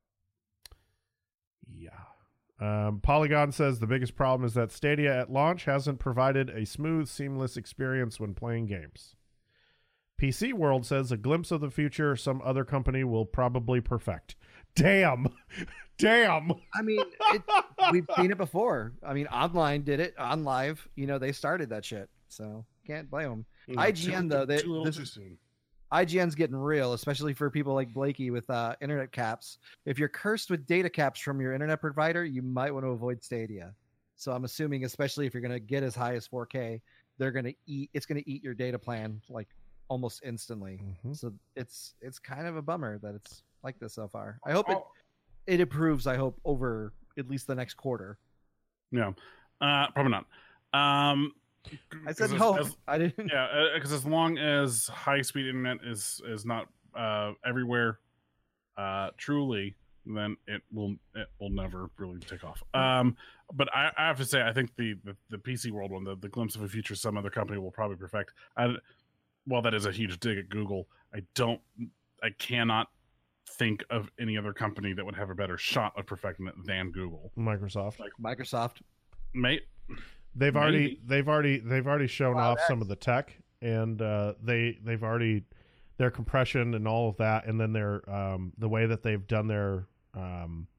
Yeah. Um, Polygon says the biggest problem is that Stadia at launch hasn't provided a smooth, seamless experience when playing games. P C World says a glimpse of the future some other company will probably perfect. Damn. Damn. I mean, it, we've seen it before. I mean, online did it on live. You know, they started that shit, so can't blame them. I G N, Too- though, they- too little this too is- soon. I G N's getting real, especially for people like Blakey with uh, internet caps. If you're cursed with data caps from your internet provider, you might want to avoid Stadia. So I'm assuming, especially if you're going to get as high as four K, they're going to eat. It's going to eat your data plan like almost instantly. Mhm. So it's it's kind of a bummer that it's like this so far. I hope it Oh, it improves. I hope over at least the next quarter. yeah, uh, probably not. Um, I said 'cause as- hope. as- I didn't. yeah, because as long as high speed internet is is not uh, everywhere, uh, truly, then it will it will never really take off. Um, but I, I have to say, I think the, the the P C World one, the, the glimpse of a future some other company will probably perfect. I, while that is a huge dig at Google, I don't, I cannot think of any other company that would have a better shot of perfecting it than Google. Microsoft. Microsoft. Mate, They've already Maybe. they've already they've already shown Wow, off some of the tech, and uh, they they've already their compression and all of that, and then their um, the way that they've done their um,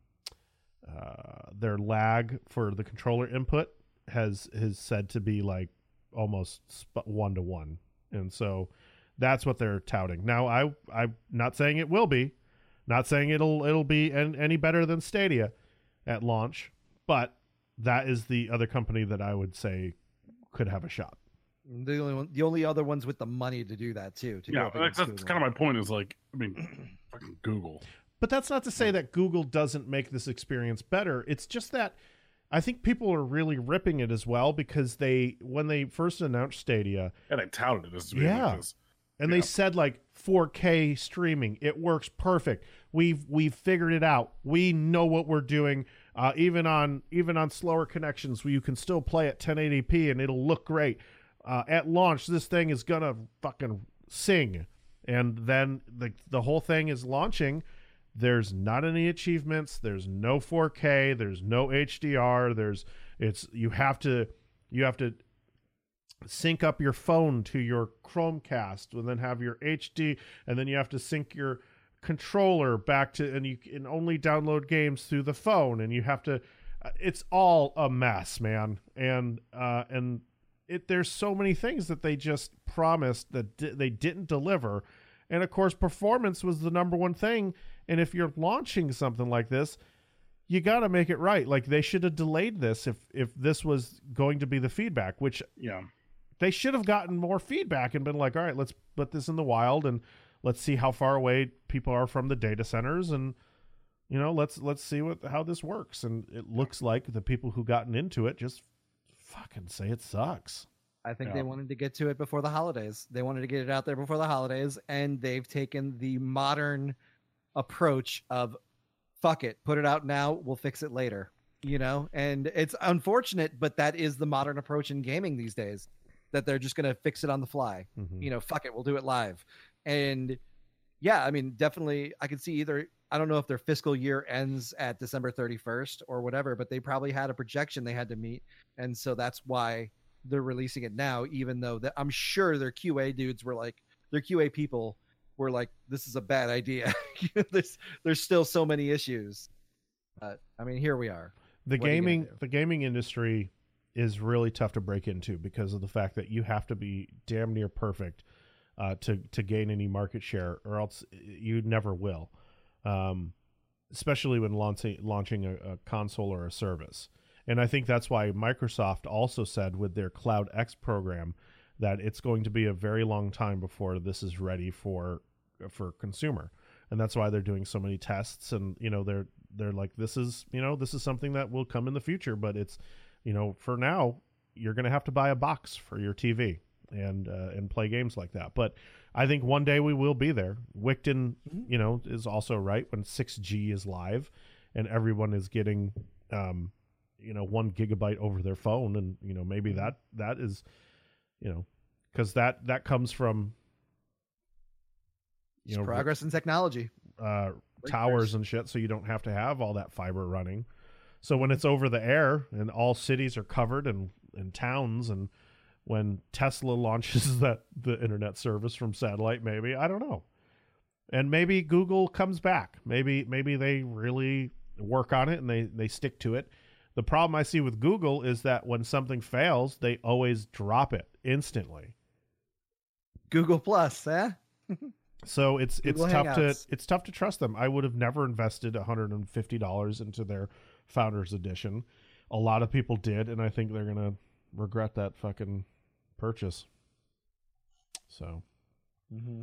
uh, their lag for the controller input has is said to be like almost one to one, and so that's what they're touting. Now, I I'm not saying it will be, not saying it'll it'll be an, any better than Stadia at launch, but that is the other company that I would say could have a shot. The only one, the only other ones with the money to do that too. To go yeah, up that's, against that's Google. kind of my point. Is like, I mean, fucking Google. But that's not to say that Google doesn't make this experience better. It's just that I think people are really ripping it as well because they, when they first announced Stadia, Yeah, they touted it as being Yeah. like this. and Yeah. they said like four K streaming, it works perfect. We've we've figured it out. We know what we're doing. Uh, even on even on slower connections, where you can still play at ten eighty p and it'll look great. Uh, at launch, this thing is gonna fucking sing, and then the the whole thing is launching. There's not any achievements. There's no four K. There's no H D R. There's it's you have to you have to sync up your phone to your Chromecast, and then have your H D, and then you have to sync your controller back to, and you can only download games through the phone, and you have to. It's all a mess, man, and uh, and it. There's so many things that they just promised that di- they didn't deliver, and of course, performance was the number one thing. And if you're launching something like this, you got to make it right. Like, they should have delayed this if if this was going to be the feedback, which yeah. They should have gotten more feedback and been like, all right, let's put this in the wild and let's see how far away people are from the data centers, and you know, let's let's see what how this works. And it looks like the people who gotten into it just fucking say it sucks. I think Yeah. they wanted to get to it before the holidays. They wanted to get it out there before the holidays, and they've taken the modern approach of fuck it, put it out now, we'll fix it later. You know, and it's unfortunate, but that is the modern approach in gaming these days. That they're just going to fix it on the fly. Mhm. You know, fuck it, we'll do it live. And yeah, I mean, definitely, I could see either. I don't know if their fiscal year ends at December thirty-first or whatever, but they probably had a projection they had to meet, and so that's why they're releasing it now. Even though that, I'm sure their Q A dudes were like, their Q A people were like, this is a bad idea. there's there's still so many issues. But I mean, here we are. The What are you gonna gaming do? the gaming industry is really tough to break into because of the fact that you have to be damn near perfect uh, to to gain any market share, or else you never will. Um, especially when launching launching a, a console or a service. And I think that's why Microsoft also said with their Cloud X program that it's going to be a very long time before this is ready for for consumer. And that's why they're doing so many tests, and you know, they're they're like, this is, you know, this is something that will come in the future, but it's, you know, for now you're going to have to buy a box for your T V and uh, and play games like that. But I think one day we will be there. Wicton, you know, is also right when six G is live and everyone is getting, um, you know, one gigabyte over their phone, and you know, maybe that that is, you know, because that that comes from, you It's know, progress in technology. uh, Breakthroughs. towers and shit, so you don't have to have all that fiber running. So when it's over the air and all cities are covered and, and towns, and when Tesla launches that the internet service from satellite, maybe, I don't know. And maybe Google comes back. Maybe maybe they really work on it and they, they stick to it. The problem I see with Google is that when something fails, they always drop it instantly. Google Plus, eh? So it's Google it's tough Hangouts. to it's tough to trust them. I would have never invested one hundred fifty dollars into their Founders Edition. A lot of people did, and I think they're gonna regret that fucking purchase. So, Mm-hmm.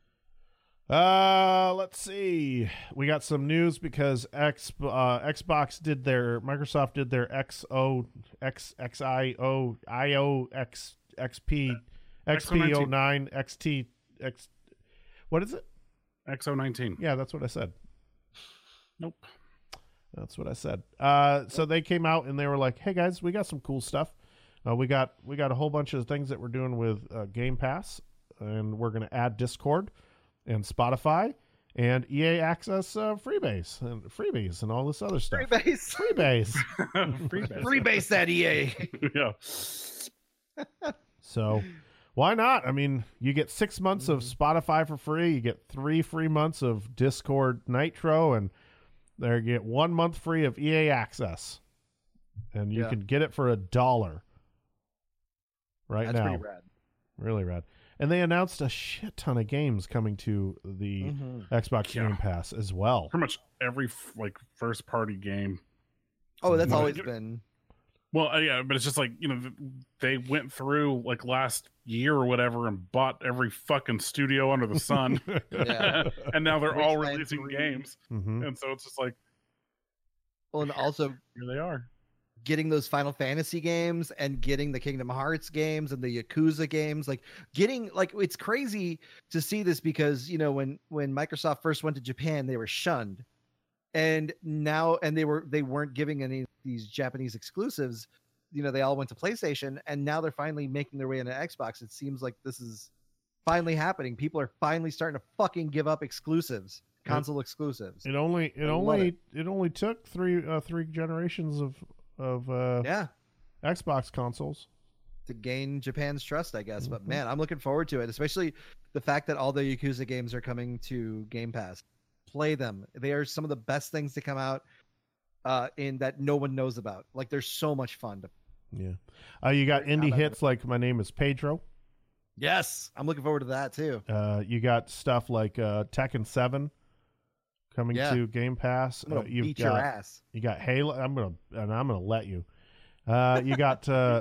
uh, let's see. We got some news because X uh, Xbox did their Microsoft did their X O X X I O I O X X P X P oh nine X T X. What is it? X O nineteen. Yeah, that's what I said. Nope. That's what I said. Uh, so they came out and they were like, "Hey guys, we got some cool stuff. Uh, we got we got a whole bunch of things that we're doing with uh, Game Pass, and we're going to add Discord and Spotify and E A Access uh, Freebase and freebies and all this other stuff. Freebase. Freebase. Free base. Freebase that E A. Yeah. So why not? I mean, you get six months of Spotify for free. You get three free months of Discord Nitro, and there you get one month free of E A Access, and you Yeah. can get it for a dollar right That's now. pretty rad. Really rad. And they announced a shit ton of games coming to the Mhm. Xbox Yeah. Game Pass as well. Pretty much every f- like first party game. Oh, that's Well, always you- been. Well, uh, yeah, but it's just like, you know, th- they went through like last year or whatever and bought every fucking studio under the sun. Yeah. And now they're all Wasteland releasing three. games. hmm And so it's just like, Well, and also here they are. getting those Final Fantasy games and getting the Kingdom Hearts games and the Yakuza games, like getting like it's crazy to see this because you know when when Microsoft first went to Japan, they were shunned, and now and they were they weren't giving any of these Japanese exclusives. You know, they all went to PlayStation, and now they're finally making their way into Xbox. It seems like this is finally happening. People are finally starting to fucking give up exclusives, console exclusives. It only it I love only it. it. only took three uh, three generations of of uh, Yeah. Xbox consoles. to gain Japan's trust, I guess. Mm-hmm. But man, I'm looking forward to it, especially the fact that all the Yakuza games are coming to Game Pass. Play them. They are some of the best things to come out uh, in that no one knows about. Like, they're so much fun. To... Yeah. Uh, you got indie hits like My Name is Pedro. Yes, I'm looking forward to that too. Uh, you got stuff like uh, Tekken seven coming Yeah. to Game Pass. I'm gonna Uh, you've beat got, your ass. You got Halo. I'm gonna and I'm gonna let you. Uh, you got uh,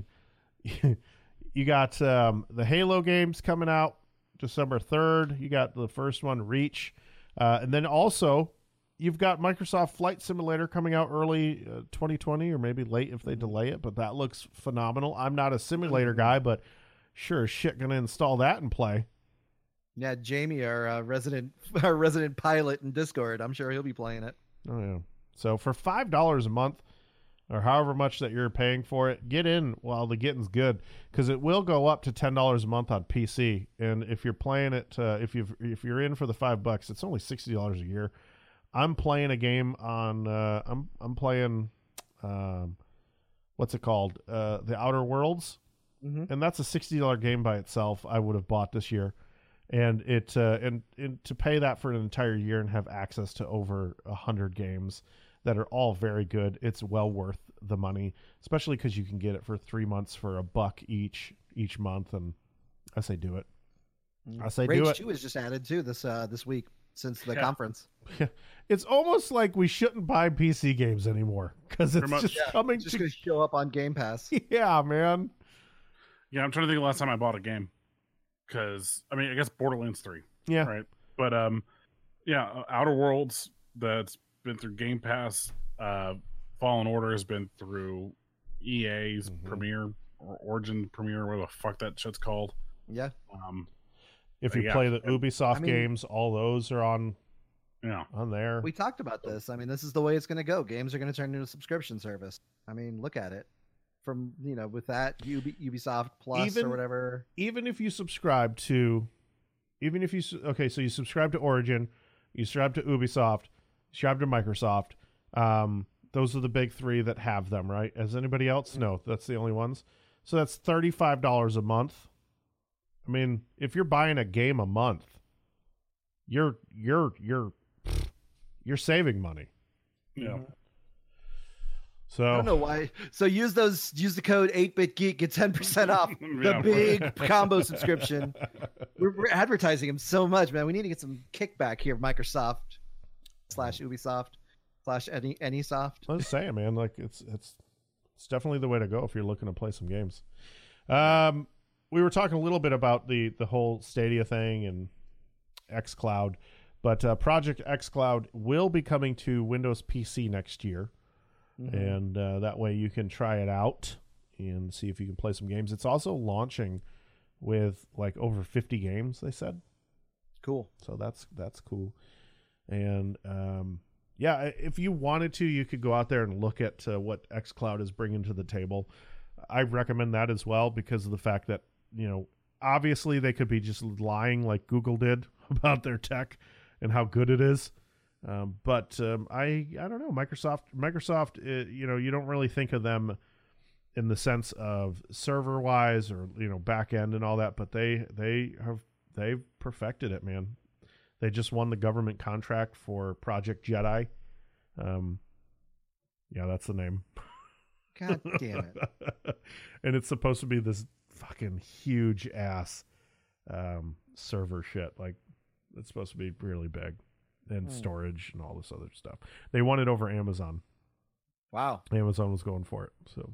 you got um, the Halo games coming out December third. You got the first one, Reach, uh, and then also you've got Microsoft Flight Simulator coming out early uh, twenty twenty or maybe late if they delay it. But that looks phenomenal. I'm not a simulator guy, but sure as shit gonna install that and play. Yeah, Jamie, our uh, resident our resident pilot in Discord, I'm sure he'll be playing it. Oh yeah. So for five dollars a month, or however much that you're paying for it, get in while the getting's good, because it will go up to ten dollars a month on P C. And if you're playing it, uh, if you if you're in for the five bucks, it's only sixty dollars a year. I'm playing a game on. Uh, I'm I'm playing. Um, what's it called? Uh, the Outer Worlds, Mm-hmm. and that's a sixty dollar game by itself. I would have bought this year. And it uh, and, and to pay that for an entire year and have access to over a hundred games that are all very good, it's well worth the money, especially because you can get it for three months for a buck each each month. And I say do it. I say Rage do it. two is just added too this uh this week since the Yeah. conference. It's almost like we shouldn't buy P C games anymore because it's Pretty much. just Yeah, coming. Just To, gonna show up on Game Pass. yeah, man. Yeah, I'm trying to think of the last time I bought a game. Because I mean, I guess Borderlands three, Yeah, right? But um, yeah, uh, Outer Worlds that's been through Game Pass. Uh, Fallen Order has been through E A's Mhm. Premiere or Origin Premiere, whatever the fuck that shit's called. Yeah. Um, if But you yeah, play the and- Ubisoft I mean- games, all those are on yeah, on there. We talked about this. I mean, this is the way it's going to go. Games are going to turn into a subscription service. I mean, look at it. From, you know, with that Ubi- Ubisoft Plus Even- or whatever. Even if you subscribe to, even if you s- okay, so you subscribe to Origin, you subscribe to Ubisoft, subscribe to Microsoft. Um, those are the big three that have them, right? Has anybody else? No, that's the only ones. So that's thirty-five dollars a month. I mean, if you're buying a game a month, you're you're you're you're saving money. yeah. Mhm. So I don't know why. So use those. Use the code eight bit geek, get ten percent off the Yeah, big combo subscription. We're, we're advertising them so much, man. We need to get some kickback here. Microsoft slash Ubisoft slash any Anysoft. I was saying, man, like it's it's it's definitely the way to go if you're looking to play some games. Um, we were talking a little bit about the the whole Stadia thing and xCloud, but uh, Project xCloud will be coming to Windows P C next year, and uh, that way you can try it out and see if you can play some games. It's also launching with like over fifty games, they said. Cool. So that's that's cool. And um, yeah, if you wanted to, you could go out there and look at uh, what xCloud is bringing to the table. I recommend that as well because of the fact that, you know, obviously they could be just lying like Google did about their tech and how good it is. Um, but um, I I don't know, Microsoft Microsoft uh, you know, you don't really think of them in the sense of server wise or, you know, back end and all that, but they they have they've perfected it, man. They just won the government contract for Project Jedi. Um, yeah, that's the name. God damn it. And it's supposed to be this fucking huge ass um, server shit. Like, it's supposed to be really big and Hmm. storage and all this other stuff. They won it over Amazon. Wow. Amazon was going for it. So,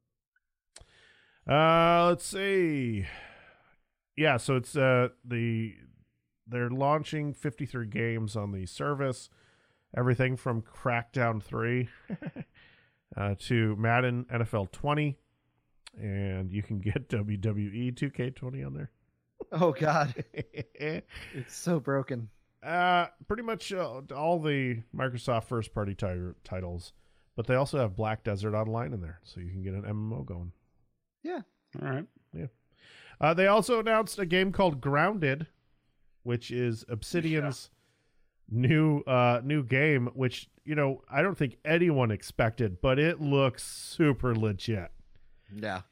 uh, let's see. Yeah, so it's uh the they're launching fifty-three games on the service. Everything from Crackdown three uh, to Madden N F L twenty, and you can get W W E two K twenty on there. Oh God. It's so broken. Uh, pretty much uh, all the Microsoft first-party ti- titles, but they also have Black Desert Online in there, so you can get an M M O going. Yeah. All right. Uh, they also announced a game called Grounded, which is Obsidian's new uh, new game, which, you know, I don't think anyone expected, but it looks super legit. Yeah.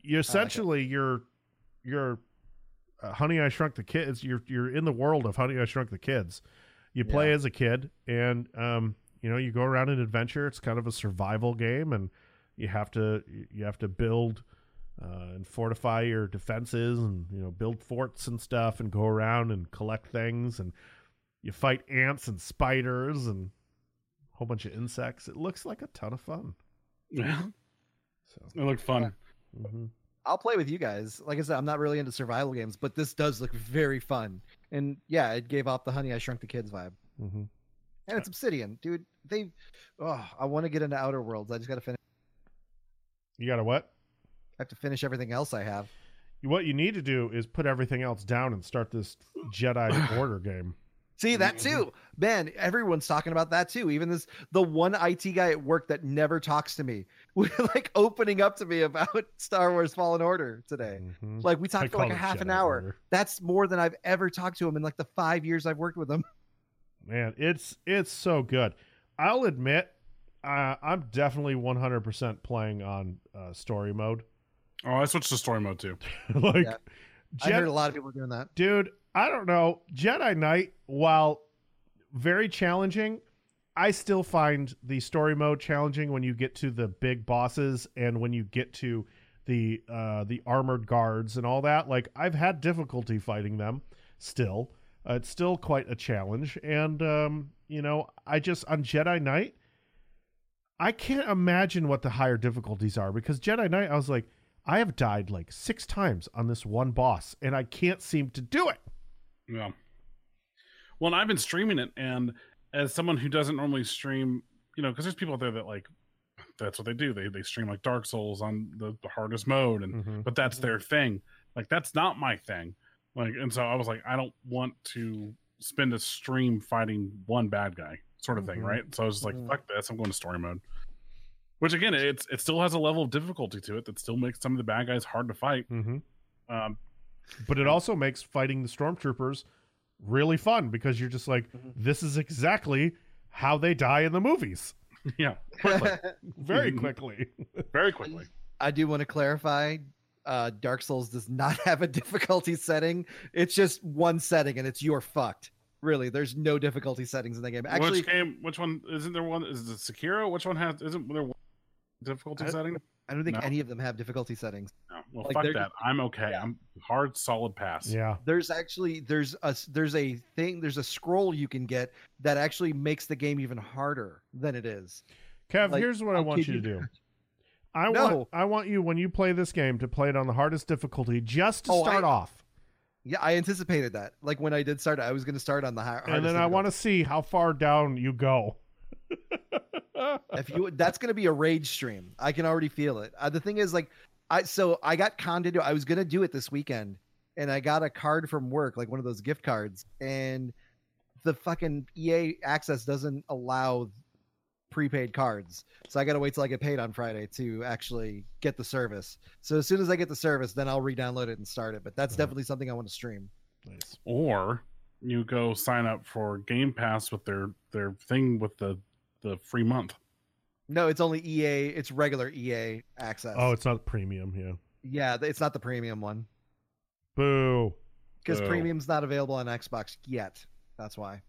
you essentially you're you're uh, Honey I Shrunk the Kids. You're you're in the world of Honey I Shrunk the Kids. You play Yeah. as a kid, and um, you know you go around an adventure. It's kind of a survival game, and you have to you have to build uh, and fortify your defenses, and you know build forts and stuff, and go around and collect things, and you fight ants and spiders and a whole bunch of insects. It looks like a ton of fun. Yeah, So, it looked fun. mhm. I'll play with you guys. Like I said, I'm not really into survival games, but this does look very fun. And yeah, it gave off the Honey I Shrunk the Kids vibe. Mhm. And it's Obsidian, dude. They, oh, I want to get into Outer Worlds. I just got to finish. You got to what? I have to finish everything else I have. What you need to do is put everything else down and start this Jedi Order game. See that too, man. Everyone's talking about that too. Even this, the one I T guy at work that never talks to me, like opening up to me about Star Wars Fallen Order today. Mhm. Like we I talked for call like a it half an Jedi hour. Order. That's more than I've ever talked to him in like the five years I've worked with him. Man, it's it's so good. I'll admit, uh, I'm definitely one hundred percent playing on uh, story mode. Oh, I switched to story mode too. like, Yeah. I Jed- heard a lot of people doing that. dude, I don't know. Jedi Knight, while very challenging, I still find the story mode challenging when you get to the big bosses and when you get to the uh, the armored guards and all that. Like, I've had difficulty fighting them still. Uh, it's still quite a challenge. And, um, you know, I just, on Jedi Knight, I can't imagine what the higher difficulties are, because Jedi Knight, I was like, I have died like six times on this one boss, and I can't seem to do it. Yeah. Well, and I've been streaming it, and as someone who doesn't normally stream, you know, because there's people out there that like, that's what they do. They they stream like Dark Souls on the, the hardest mode, and Mhm. but that's their thing. Like, that's not my thing. Like, and so I was like, I don't want to spend a stream fighting one bad guy, sort of thing, Mhm. right? So I was just like, Mhm. fuck this, I'm going to story mode. Which again, it's it still has a level of difficulty to it that still makes some of the bad guys hard to fight. Mm-hmm. Um, But it also makes fighting the stormtroopers really fun, because you're just like, Mhm. this is exactly how they die in the movies. yeah, quickly, Very quickly. very quickly. I do want to clarify. Uh, Dark Souls does not have a difficulty setting. It's just one setting, and it's you're fucked. Really, there's no difficulty settings in the game. Actually, which game? Which one? Isn't there one? Is it Sekiro? Which one has? Isn't there one difficulty I don't- setting? I don't think No. any of them have difficulty settings. No. Well, Like, fuck they're that. just- I'm okay. yeah. I'm hard, solid pass. Yeah. There's actually there's a there's a thing there's a scroll you can get that actually makes the game even harder than it is. Kev, Like, here's what I I'll want kid you to you do. I No. want I want you, when you play this game, to play it on the hardest difficulty, just to Oh, start I- off. Yeah, I anticipated that. Like when I did start, I was going to start on the high, And then I want to see how far down you go. if you that's going to be a rage stream. I can already feel it. Uh, the thing is, like, I so I got conned into. I was going to do it this weekend, and I got a card from work, like one of those gift cards, and the fucking E A access doesn't allow prepaid cards, so I got to wait till I get paid on Friday to actually get the service. So as soon as I get the service, then I'll re-download it and start it. But that's Mhm. definitely something I want to stream. Nice. Or you go sign up for Game Pass with their their thing with the the free month. No, it's only E A. It's regular E A access. Oh, it's not premium. Yeah. yeah, th- it's not the premium one Boo. because Oh. premium's not available on Xbox yet. That's why.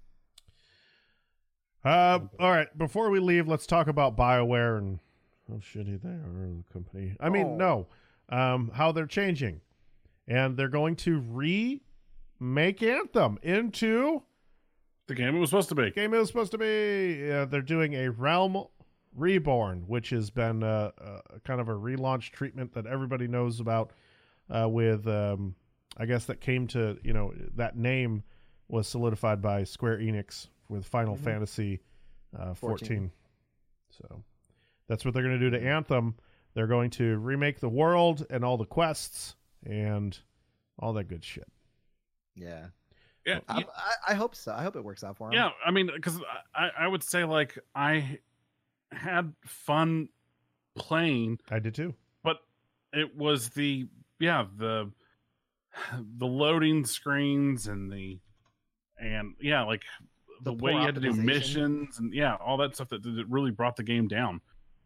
Uh, all right. Before we leave, let's talk about BioWare and how shitty they are as a company. I mean, Oh. no, um, how they're changing, and they're going to remake Anthem into The game it was supposed to be. the game it was supposed to be. Uh, they're doing a Realm Reborn, which has been uh, uh, kind of a relaunch treatment that everybody knows about. Uh, with, um, I guess that came to you know that name was solidified by Square Enix with Final Mhm. Fantasy uh, fourteen. fourteen. So that's what they're going to do to Anthem. They're going to remake the world and all the quests and all that good shit. Yeah, Yeah, I, I, I hope so. I hope it works out for him. yeah. I mean, because I I would say like I had fun playing, I did too. but it was the yeah the the loading screens and the and yeah like the, The way poor you had to do optimization. missions and yeah all that stuff that, that really brought the game down.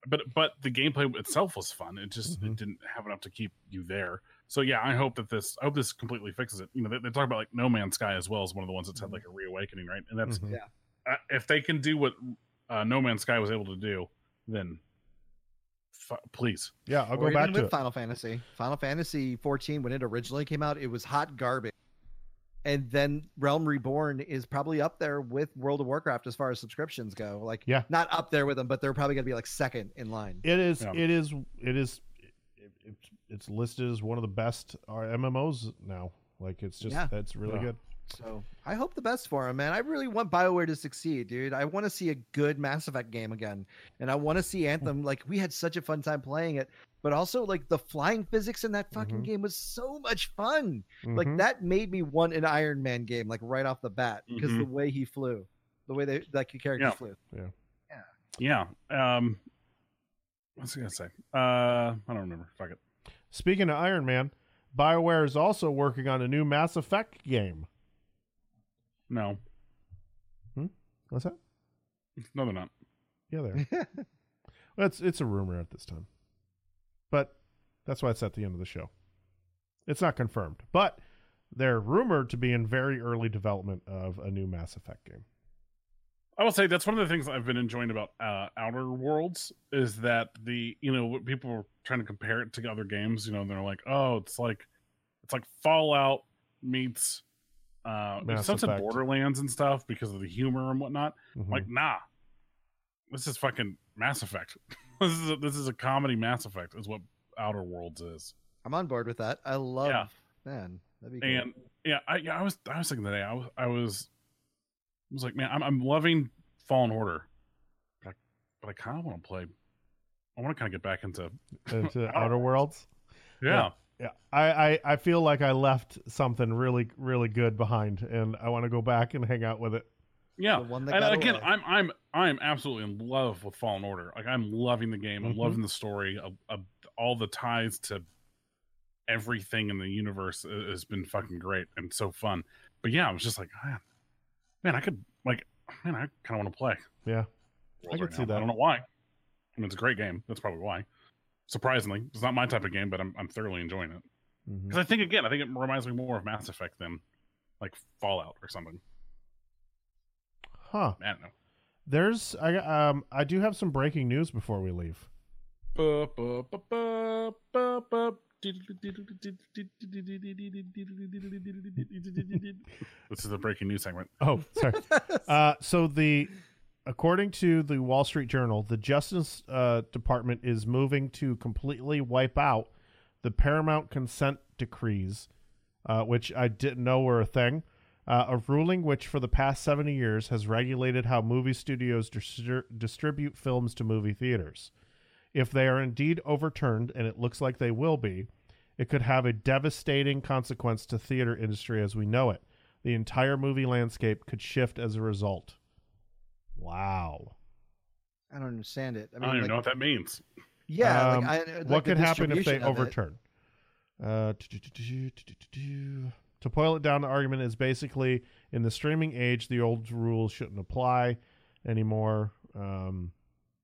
but but the gameplay itself was fun. It just Mhm. it didn't have enough to keep you there. So yeah, I hope that this I hope this completely fixes it. You know, they, they talk about like No Man's Sky as well as one of the ones that's had like a reawakening, right? And that's Mhm. uh, if they can do what uh, No Man's Sky was able to do, then f- please. Yeah, I'll Or go even back with to it. Final Fantasy. Final Fantasy fourteen, when it originally came out, it was hot garbage. And then Realm Reborn is probably up there with World of Warcraft as far as subscriptions go. Like, Yeah. not up there with them, but they're probably going to be like second in line. It is. Yeah. It is. It is. It, it, it's listed as one of the best uh, M M Os now. Like it's just. Yeah. That's really Yeah. good. So I hope the best for him, man. I really want BioWare to succeed, dude. I want to see a good Mass Effect game again. And I want to see Anthem. Like, we had such a fun time playing it. But also, like, the flying physics in that fucking Mhm. game was so much fun. Like, Mhm. that made me want an Iron Man game, like, right off the bat. Because Mhm. the way he flew, the way they, that character Yeah. flew. Yeah. Um. What's I gonna say? Uh, I don't remember. Fuck it. Speaking of Iron Man, BioWare is also working on a new Mass Effect game. No, What's that? no, they're not. Yeah, there. Well, it's it's a rumor at this time, but that's why it's at the end of the show. It's not confirmed, but they're rumored to be in very early development of a new Mass Effect game. I will say that's one of the things I've been enjoying about uh, Outer Worlds is that the you know what people are trying to compare it to other games. You know, they're like, oh, it's like it's like Fallout meets uh, Mass Sunset Effect. Borderlands and stuff because of the humor and whatnot. Mhm. Like, nah, this is fucking Mass Effect. this is a, this is a comedy Mass Effect is what Outer Worlds is. I'm on board with that. I love, Yeah. man. That'd be cool. And yeah, I yeah, I was I was thinking today. I was I was I was like, man, I'm I'm loving Fallen Order, but I, but I kind of want to play. I want to kind of get back into Into Outer Outer Worlds. yeah. Yeah, I, I, I feel like I left something really really good behind, and I want to go back and hang out with it. Yeah, The one that and got again, away. I'm I'm I'm absolutely in love with Fallen Order. Like I'm loving the game. I'm Mhm. loving the story. Of, of all the ties to everything in the universe i- has been fucking great and so fun. But yeah, I was just like, man, man, I could like, man, I kind of want to play. Yeah, Worlds could right see now. that. I don't know why. I mean, it's a great game. That's probably why. Surprisingly, it's not my type of game, but I'm I'm thoroughly enjoying it. Mhm. Because I think again, I think it reminds me more of Mass Effect than like Fallout or something. Huh? I don't know. There's I um I do have some breaking news before we leave. Ba, ba, ba, ba, ba, ba. This is the breaking news segment. Oh, sorry. uh, so the according to the Wall Street Journal, the Justice uh, Department is moving to completely wipe out the Paramount consent decrees, uh, which I didn't know were a thing. Uh, a ruling which, for the past seventy years, has regulated how movie studios distri- distribute films to movie theaters. If they are indeed overturned, and it looks like they will be, it could have a devastating consequence to theater industry as we know it. The entire movie landscape could shift as a result. Wow. I don't understand it. I I mean, don't even like, know what that means. yeah. Um, like, I, like what the could happen if they distribution of it. overturn? Uh, to boil it down, the argument is basically in the streaming age, the old rules shouldn't apply anymore. Um,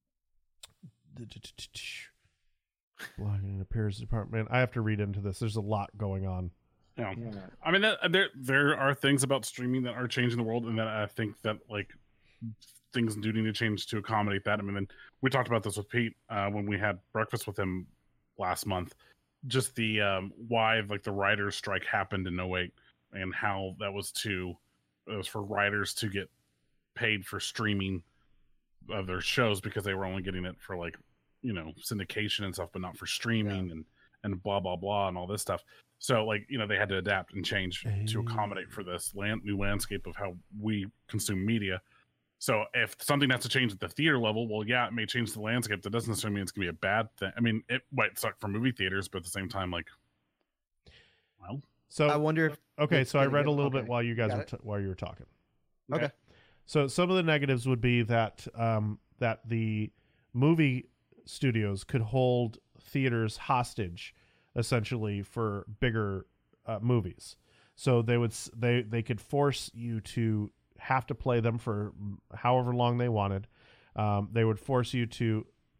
blocking appears department. I have to read into this. There's a lot going on. Yeah. Yeah. I mean, that, there there are things about streaming that are changing the world, and that I think that like things do need to change to accommodate that. I mean, and we talked about this with Pete uh, when we had breakfast with him last month. Just the um, why like the writers' strike happened in oh eight and how that was to it was for writers to get paid for streaming of their shows because they were only getting it for like you know syndication and stuff, but not for streaming and and blah blah blah and all this stuff. So like you know they had to adapt and change to accommodate for this land, new landscape of how we consume media. So if something has to change at the theater level, well, yeah, it may change the landscape. That doesn't necessarily mean it's gonna be a bad thing. I mean, it might suck for movie theaters, but at the same time, like, well, So I wonder if okay, it's so I gonna read get- a little okay. bit while you guys Got were it. t- while you were talking. Okay. So some of the negatives would be that um, that the movie studios could hold theaters hostage, essentially for bigger uh, movies. So they would s- they they could force you to have to play them for however long they wanted. Um, they would force you to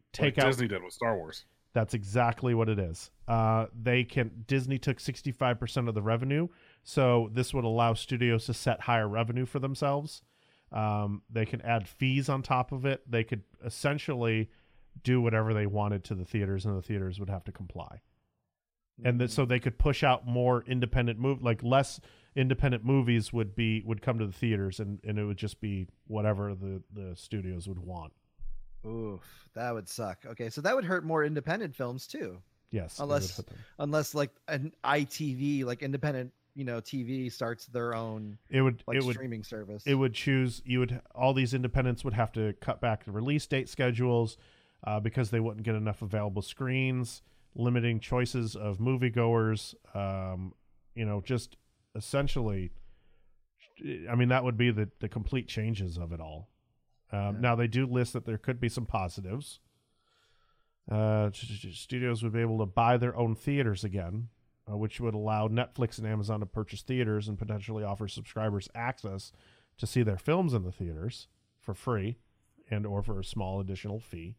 take like out Disney did with Star Wars. That's exactly what it is. Uh, they can Disney took sixty-five percent of the revenue, so this would allow studios to set higher revenue for themselves. Um, they can add fees on top of it. They could essentially do whatever they wanted to the theaters, and the theaters would have to comply. And th- so they could push out more independent move, like less independent movies would be would come to the theaters, and, and it would just be whatever the, the studios would want. Oof, that would suck. Okay, so that would hurt more independent films too. Yes, it would unless hurt them. unless like an I T V, like independent, you know, T V starts their own it would like it would streaming service. it would choose you would all these independents would have to cut back the release date schedules uh, because they wouldn't get enough available screens, limiting choices of moviegoers. Um, you know, just essentially, I mean, that would be the the complete changes of it all. Um, Yeah. Now they do list that there could be some positives. Uh, studios would be able to buy their own theaters again, uh, which would allow Netflix and Amazon to purchase theaters and potentially offer subscribers access to see their films in the theaters for free and or for a small additional fee.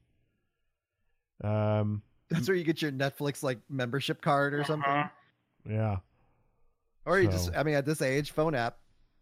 Um, That's where you get your Netflix like membership card or something. Uh-huh. yeah. Or you So- just, I mean, at this age, phone app.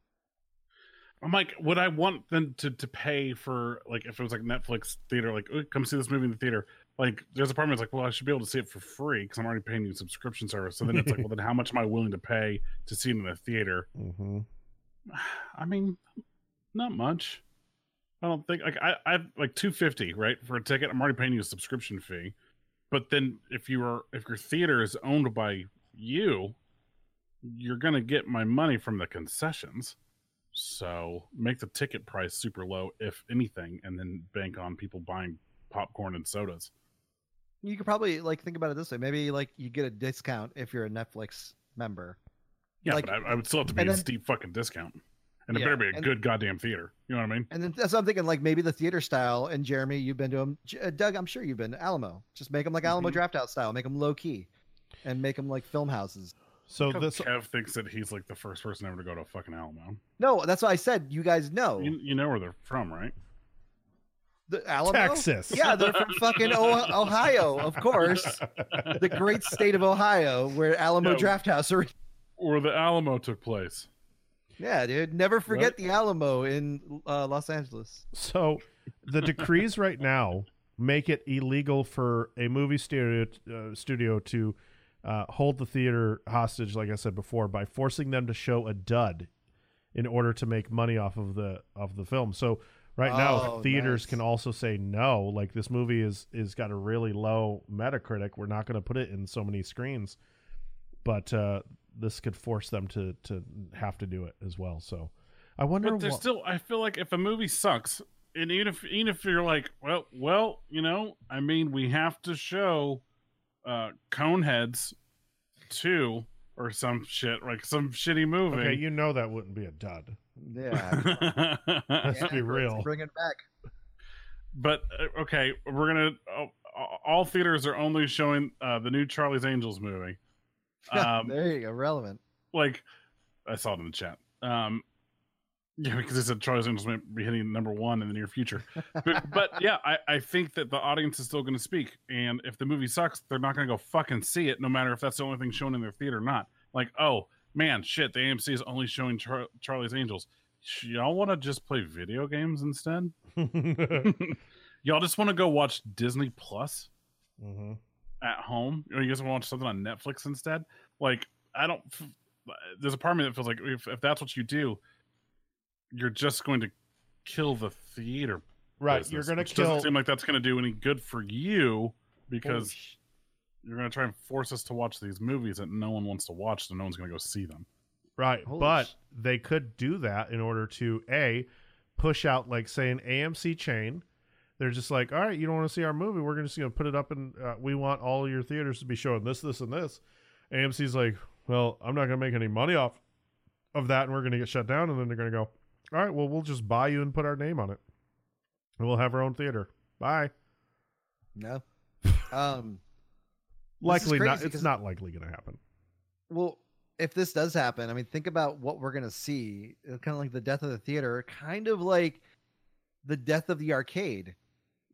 I'm like, would I want them to, to pay for, like, if it was like Netflix theater, like, "Ooh, come see this movie in the theater." Like, there's a part of me that's like, well, I should be able to see it for free because I'm already paying you a subscription service. So then it's like, well, then how much am I willing to pay to see it in the theater? Mm-hmm. I mean, not much. I don't think, like, I, I like two fifty, right, for a ticket. I'm already paying you a subscription fee. But then if you are, if your theater is owned by you, you're going to get my money from the concessions. So make the ticket price super low, if anything, and then bank on people buying popcorn and sodas. You could probably like think about it this way. Maybe like you get a discount if you're a Netflix member. Yeah, Like- but I, I would still have to be and a then- steep fucking discount. And it Yeah, better be a and- good goddamn theater. You know what I mean? And then that's what I'm thinking, like maybe the theater style. And Jeremy, you've been to them. Uh, Doug, I'm sure you've been to Alamo. Just make them like Alamo Mhm. Draft Out style. Make them low key, and make them like film houses. So How this, Kev thinks that he's like the first person ever to go to a fucking Alamo. No, that's what I said. You guys know You, you know where they're from, right? the Alamo. Texas. Yeah, they're from fucking o- Ohio, of course. The great state of Ohio, where Alamo Yeah. Draft House. Are... Where the Alamo took place. Yeah, dude. Never forget Right. the Alamo in uh, Los Angeles. So the decrees right now make it illegal for a movie studio uh, studio to uh, hold the theater hostage, like I said before, by forcing them to show a dud in order to make money off of the of the film. So right now, Oh, theaters nice. can also say no. Like, this movie is is got a really low Metacritic. We're not going to put it in so many screens, but uh, this could force them to to have to do it as well. So I wonder. But there's what, still, I feel like if a movie sucks, and even if even if you're like, well, well, you know, I mean, we have to show uh, Coneheads two or some shit, like some shitty movie. okay, you know that wouldn't be a dud. Yeah. Let's Yeah, be real. Bring it back. But uh, okay, we're gonna. Oh, all theaters are only showing uh, the new Charlie's Angels movie. Um, There you go. Relevant. like I saw it in the chat. Um, yeah, because it said Charlie's Angels might be hitting number one in the near future. But, but yeah, I, I think that the audience is still going to speak, and if the movie sucks, they're not going to go fucking see it, no matter if that's the only thing shown in their theater or not. Like, oh man, shit, the A M C is only showing Char- Charlie's Angels. Y'all want to just play video games instead? Y'all just want to go watch Disney Plus hmm at home, or you guys want to watch something on Netflix instead? Like, I don't. There's a part of me that feels like if, if that's what you do, you're just going to kill the theater. Right, business, you're going to which kill. Doesn't seem like that's going to do any good for you because Holy sh- you're going to try and force us to watch these movies that no one wants to watch, so no one's going to go see them. Right, Holy but sh- they could do that in order to a push out, like, say, an A M C chain. They're just like, all right, you don't want to see our movie, we're just going to put it up, and uh, we want all your theaters to be showing this, this, and this. A M C's like, well, I'm not going to make any money off of that, and we're going to get shut down. And then they're going to go, all right, well, we'll just buy you and put our name on it, and we'll have our own theater. Bye. No. Um. Likely not. crazy It's 'cause- not likely going to happen. Well, if this does happen, I mean, think about what we're gonna see. Kind of like the death of the theater, kind of like the death of the arcade.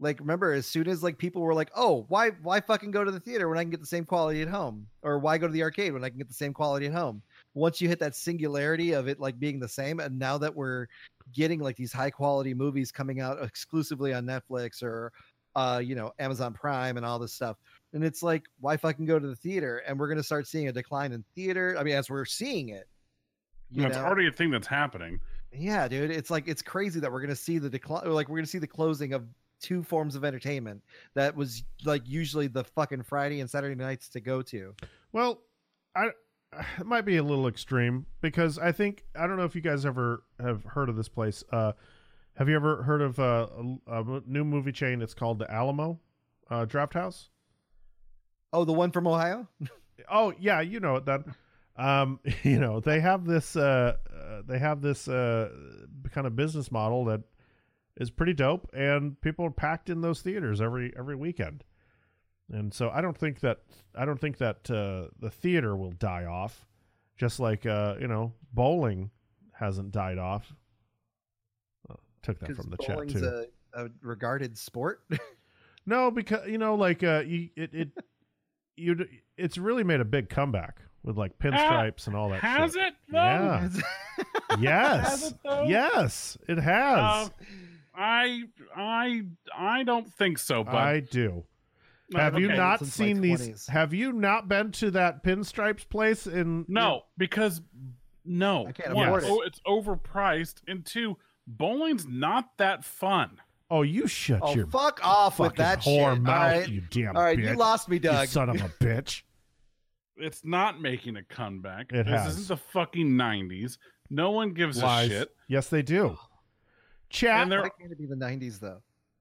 Like, remember, as soon as like people were like, "Oh, why why fucking go to the theater when I can get the same quality at home?" Or why go to the arcade when I can get the same quality at home? Once you hit that singularity of it like being the same, and now that we're getting like these high quality movies coming out exclusively on Netflix or uh, you know, Amazon Prime and all this stuff, and it's like, why fucking go to the theater? And we're gonna start seeing a decline in theater. I mean, as we're seeing it, you That's know? already a thing that's happening. Yeah, dude, it's like it's crazy that we're gonna see the decline, like we're gonna see the closing of two forms of entertainment that was like usually the fucking Friday and Saturday nights to go to. Well, I it might be a little extreme because I think I don't know if you guys ever have heard of this place. Uh, have you ever heard of uh, a, a new movie chain? It's called the Alamo uh, Draft House. Oh, the one from Ohio? Oh yeah, you know it then. Um, you know they have this. Uh, uh, they have this uh, kind of business model that is pretty dope, and people are packed in those theaters every every weekend. And so I don't think that I don't think that uh, the theater will die off, just like uh, you know bowling hasn't died off. Uh, took that from the chat bowling's too. A, a regarded sport. No, because you know, like uh, you, it it you it's really made a big comeback with like pinstripes and all that. Has shit. it? Though? Yeah. Yes. Has it, though? Yes, it has. Uh, I I I don't think so, but I do. Have you okay. not Since my seen these? twenties. Have you not been to that pinstripes place in? No, because no, I can't one, afford it. oh, it's overpriced, and two, bowling's not that fun. Oh, you shut Oh, your fuck off with fucking that whore shit. mouth, All right, you damn all right, bitch. you lost me, You Doug. son of a bitch. It's not making a comeback. It this has. isn't the fucking nineties. No one gives Lies. a shit. Yes, they do. Chat. And they're- Why can't it be the nineties though?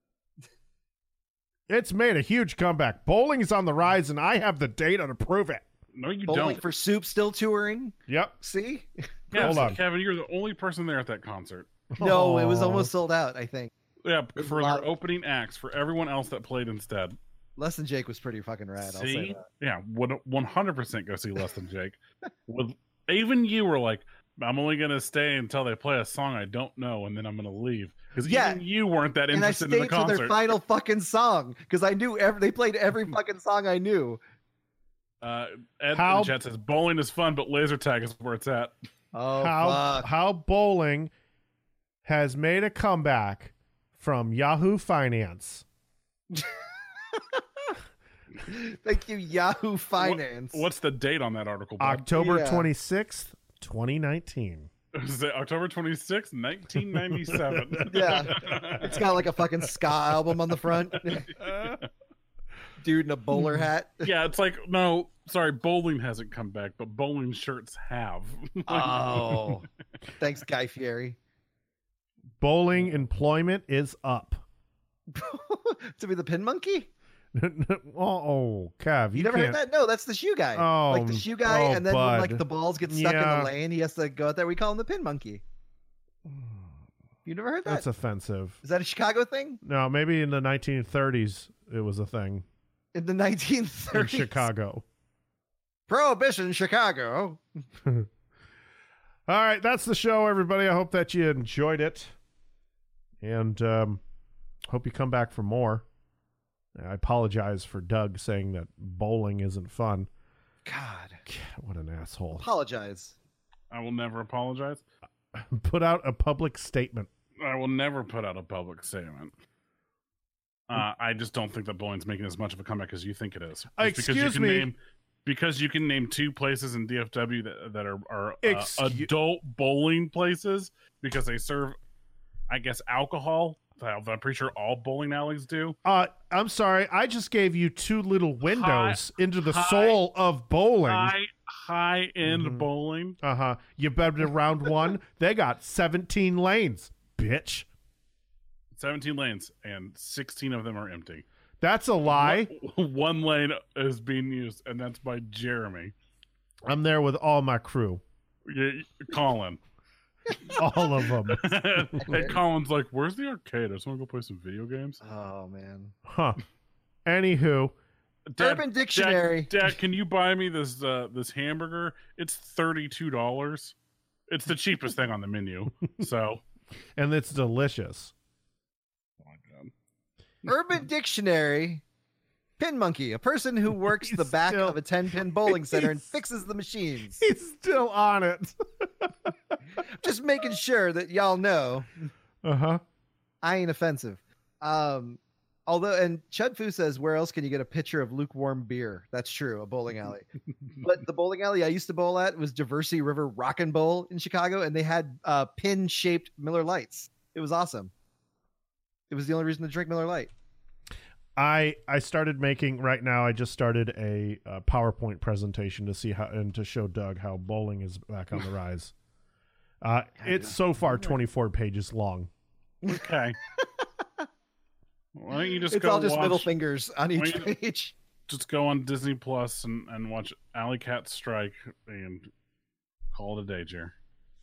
It's made a huge comeback. Bowling is on the rise, and I have the data to prove it. No, you Bowling don't. for Soup still touring. Yep. See? Yes, Hold on. Kevin, you're the only person there at that concert. No, it was Oh. almost sold out. I think. Yeah, There's for a lot their of- opening acts. For everyone else that played instead. Less Than Jake was pretty fucking rad. I'll say See, that. yeah, would one hundred percent go see Less Than Jake. With even you were like, I'm only gonna stay until they play a song I don't know, and then I'm gonna leave because Yeah. even you weren't that And I interested in the stayed to their concert. final fucking song because I knew every they played every fucking song I knew. Uh, Ed How- in the chat says bowling is fun, but laser tag is where it's at. Oh how fuck! how bowling has made a comeback from Yahoo Finance. Thank you, Yahoo Finance. What's the date on that article? Bob? October Yeah. twenty-sixth, twenty nineteen. Is it October twenty-sixth, nineteen ninety-seven? Yeah. It's got like a fucking ska album on the front. Dude in a bowler hat. Yeah, it's like no, sorry, bowling hasn't come back, but bowling shirts have. Oh, thanks, Guy Fieri. Bowling employment is up. To be the pin monkey? oh, oh, Kev, you, You, never can't. heard that? No, that's the shoe guy. Oh, like the shoe guy, oh, and then when, bud. like the balls get stuck in Yeah. the lane, he has to go out there. We call him the pin monkey. You never heard that? That's offensive. Is that a Chicago thing? No, maybe in the nineteen thirties it was a thing In the nineteen in thirties. Chicago. Prohibition, Chicago. All right, that's the show, everybody. I hope that you enjoyed it, and um, hope you come back for more. I apologize for Doug saying that bowling isn't fun. God. What an asshole. Apologize. I will never apologize. Put out a public statement. I will never put out a public statement. Uh, I just don't think that bowling's making as much of a comeback as you think it is. Just Uh, because you excuse can me. Name, because you can name two places in D F W that, that are, are uh, Excu- adult bowling places because they serve, I guess, alcohol. That I'm pretty sure all bowling alleys do. Uh, I'm sorry. I just gave you two little windows into the hi- soul of bowling. High, high end Mhm. bowling. Uh huh. You bet to round one. They got seventeen lanes, bitch. seventeen lanes, and sixteen of them are empty. That's a lie. One, one lane is being used, and that's by Jeremy. I'm there with all my crew. Y- Colin. All of them. And Colin's like, where's the arcade? I just want to go play some video games. Oh, man. Huh. Anywho, Dad, Urban Dictionary. Dad, Dad, can you buy me this uh, this hamburger? It's thirty-two dollars. It's the cheapest thing on the menu. So, and it's delicious. oh my God. Urban Dictionary, pin monkey, a person who works He's the back still- of a ten-pin bowling center and he's- fixes the machines. He's still on it. Just making sure that y'all know Uh huh. I ain't offensive. Um, although, and Chud Fu says, where else can you get a pitcher of lukewarm beer? That's true, a bowling alley. But the bowling alley I used to bowl at was Diversey River Rock and Bowl in Chicago, and they had uh, pin-shaped Miller Lights. It was awesome. It was the only reason to drink Miller Lite. I I started making right now. I just started a, uh PowerPoint presentation to see how and to show Doug how bowling is back on the rise. Uh, it's so far twenty-four pages long. Okay. Why don't you just It's go all just watch, middle fingers on each Wait. page. just go on Disney Plus and, and watch Alley Cat Strike and call it a day, Jer.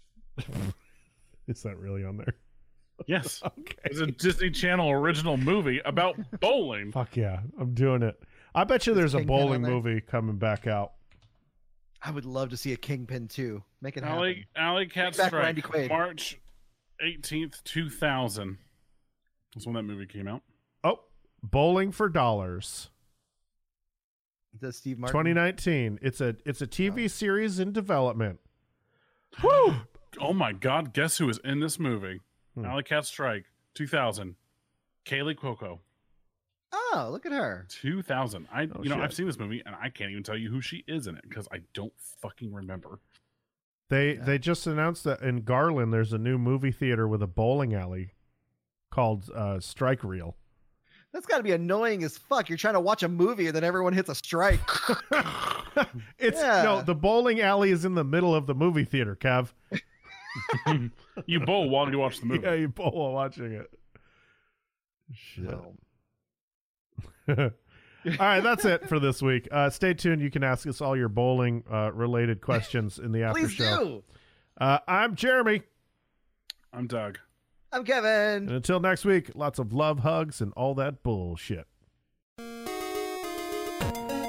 Is that really on there? Yes. Okay. It's a Disney Channel original movie about bowling. Fuck yeah, I'm doing it. I bet you there's a Kingpin bowling on there? movie coming back out. I would love to see a Kingpin too. Make it happen. Alley, Alley Cat Bring back Randy Strike, Quaid. March eighteenth, two thousand. That's when that movie came out. Oh, Bowling for Dollars, Does Steve Martin? twenty nineteen. It's a it's a T V Oh. series in development. Woo! Oh my God, guess who is in this movie? Hmm. Alley Cat Strike, two thousand. Kaylee Cuoco, Oh, look at her. two thousand. I, Oh, you know, shit. I've seen this movie and I can't even tell you who she is in it because I don't fucking remember. They Yeah. they just announced that in Garland there's a new movie theater with a bowling alley called uh, Strike Reel. That's got to be annoying as fuck. You're trying to watch a movie and then everyone hits a strike. It's Yeah. no, the bowling alley is in the middle of the movie theater, Kev. You bowl while you watch the movie. Yeah, you bowl while watching it. Shit. No. All right, that's it for this week. Uh, stay tuned. You can ask us all your bowling uh, related questions in the after Please show. do. Uh, I'm Jeremy. I'm Doug. I'm Kevin. And until next week, lots of love, hugs, and all that bullshit.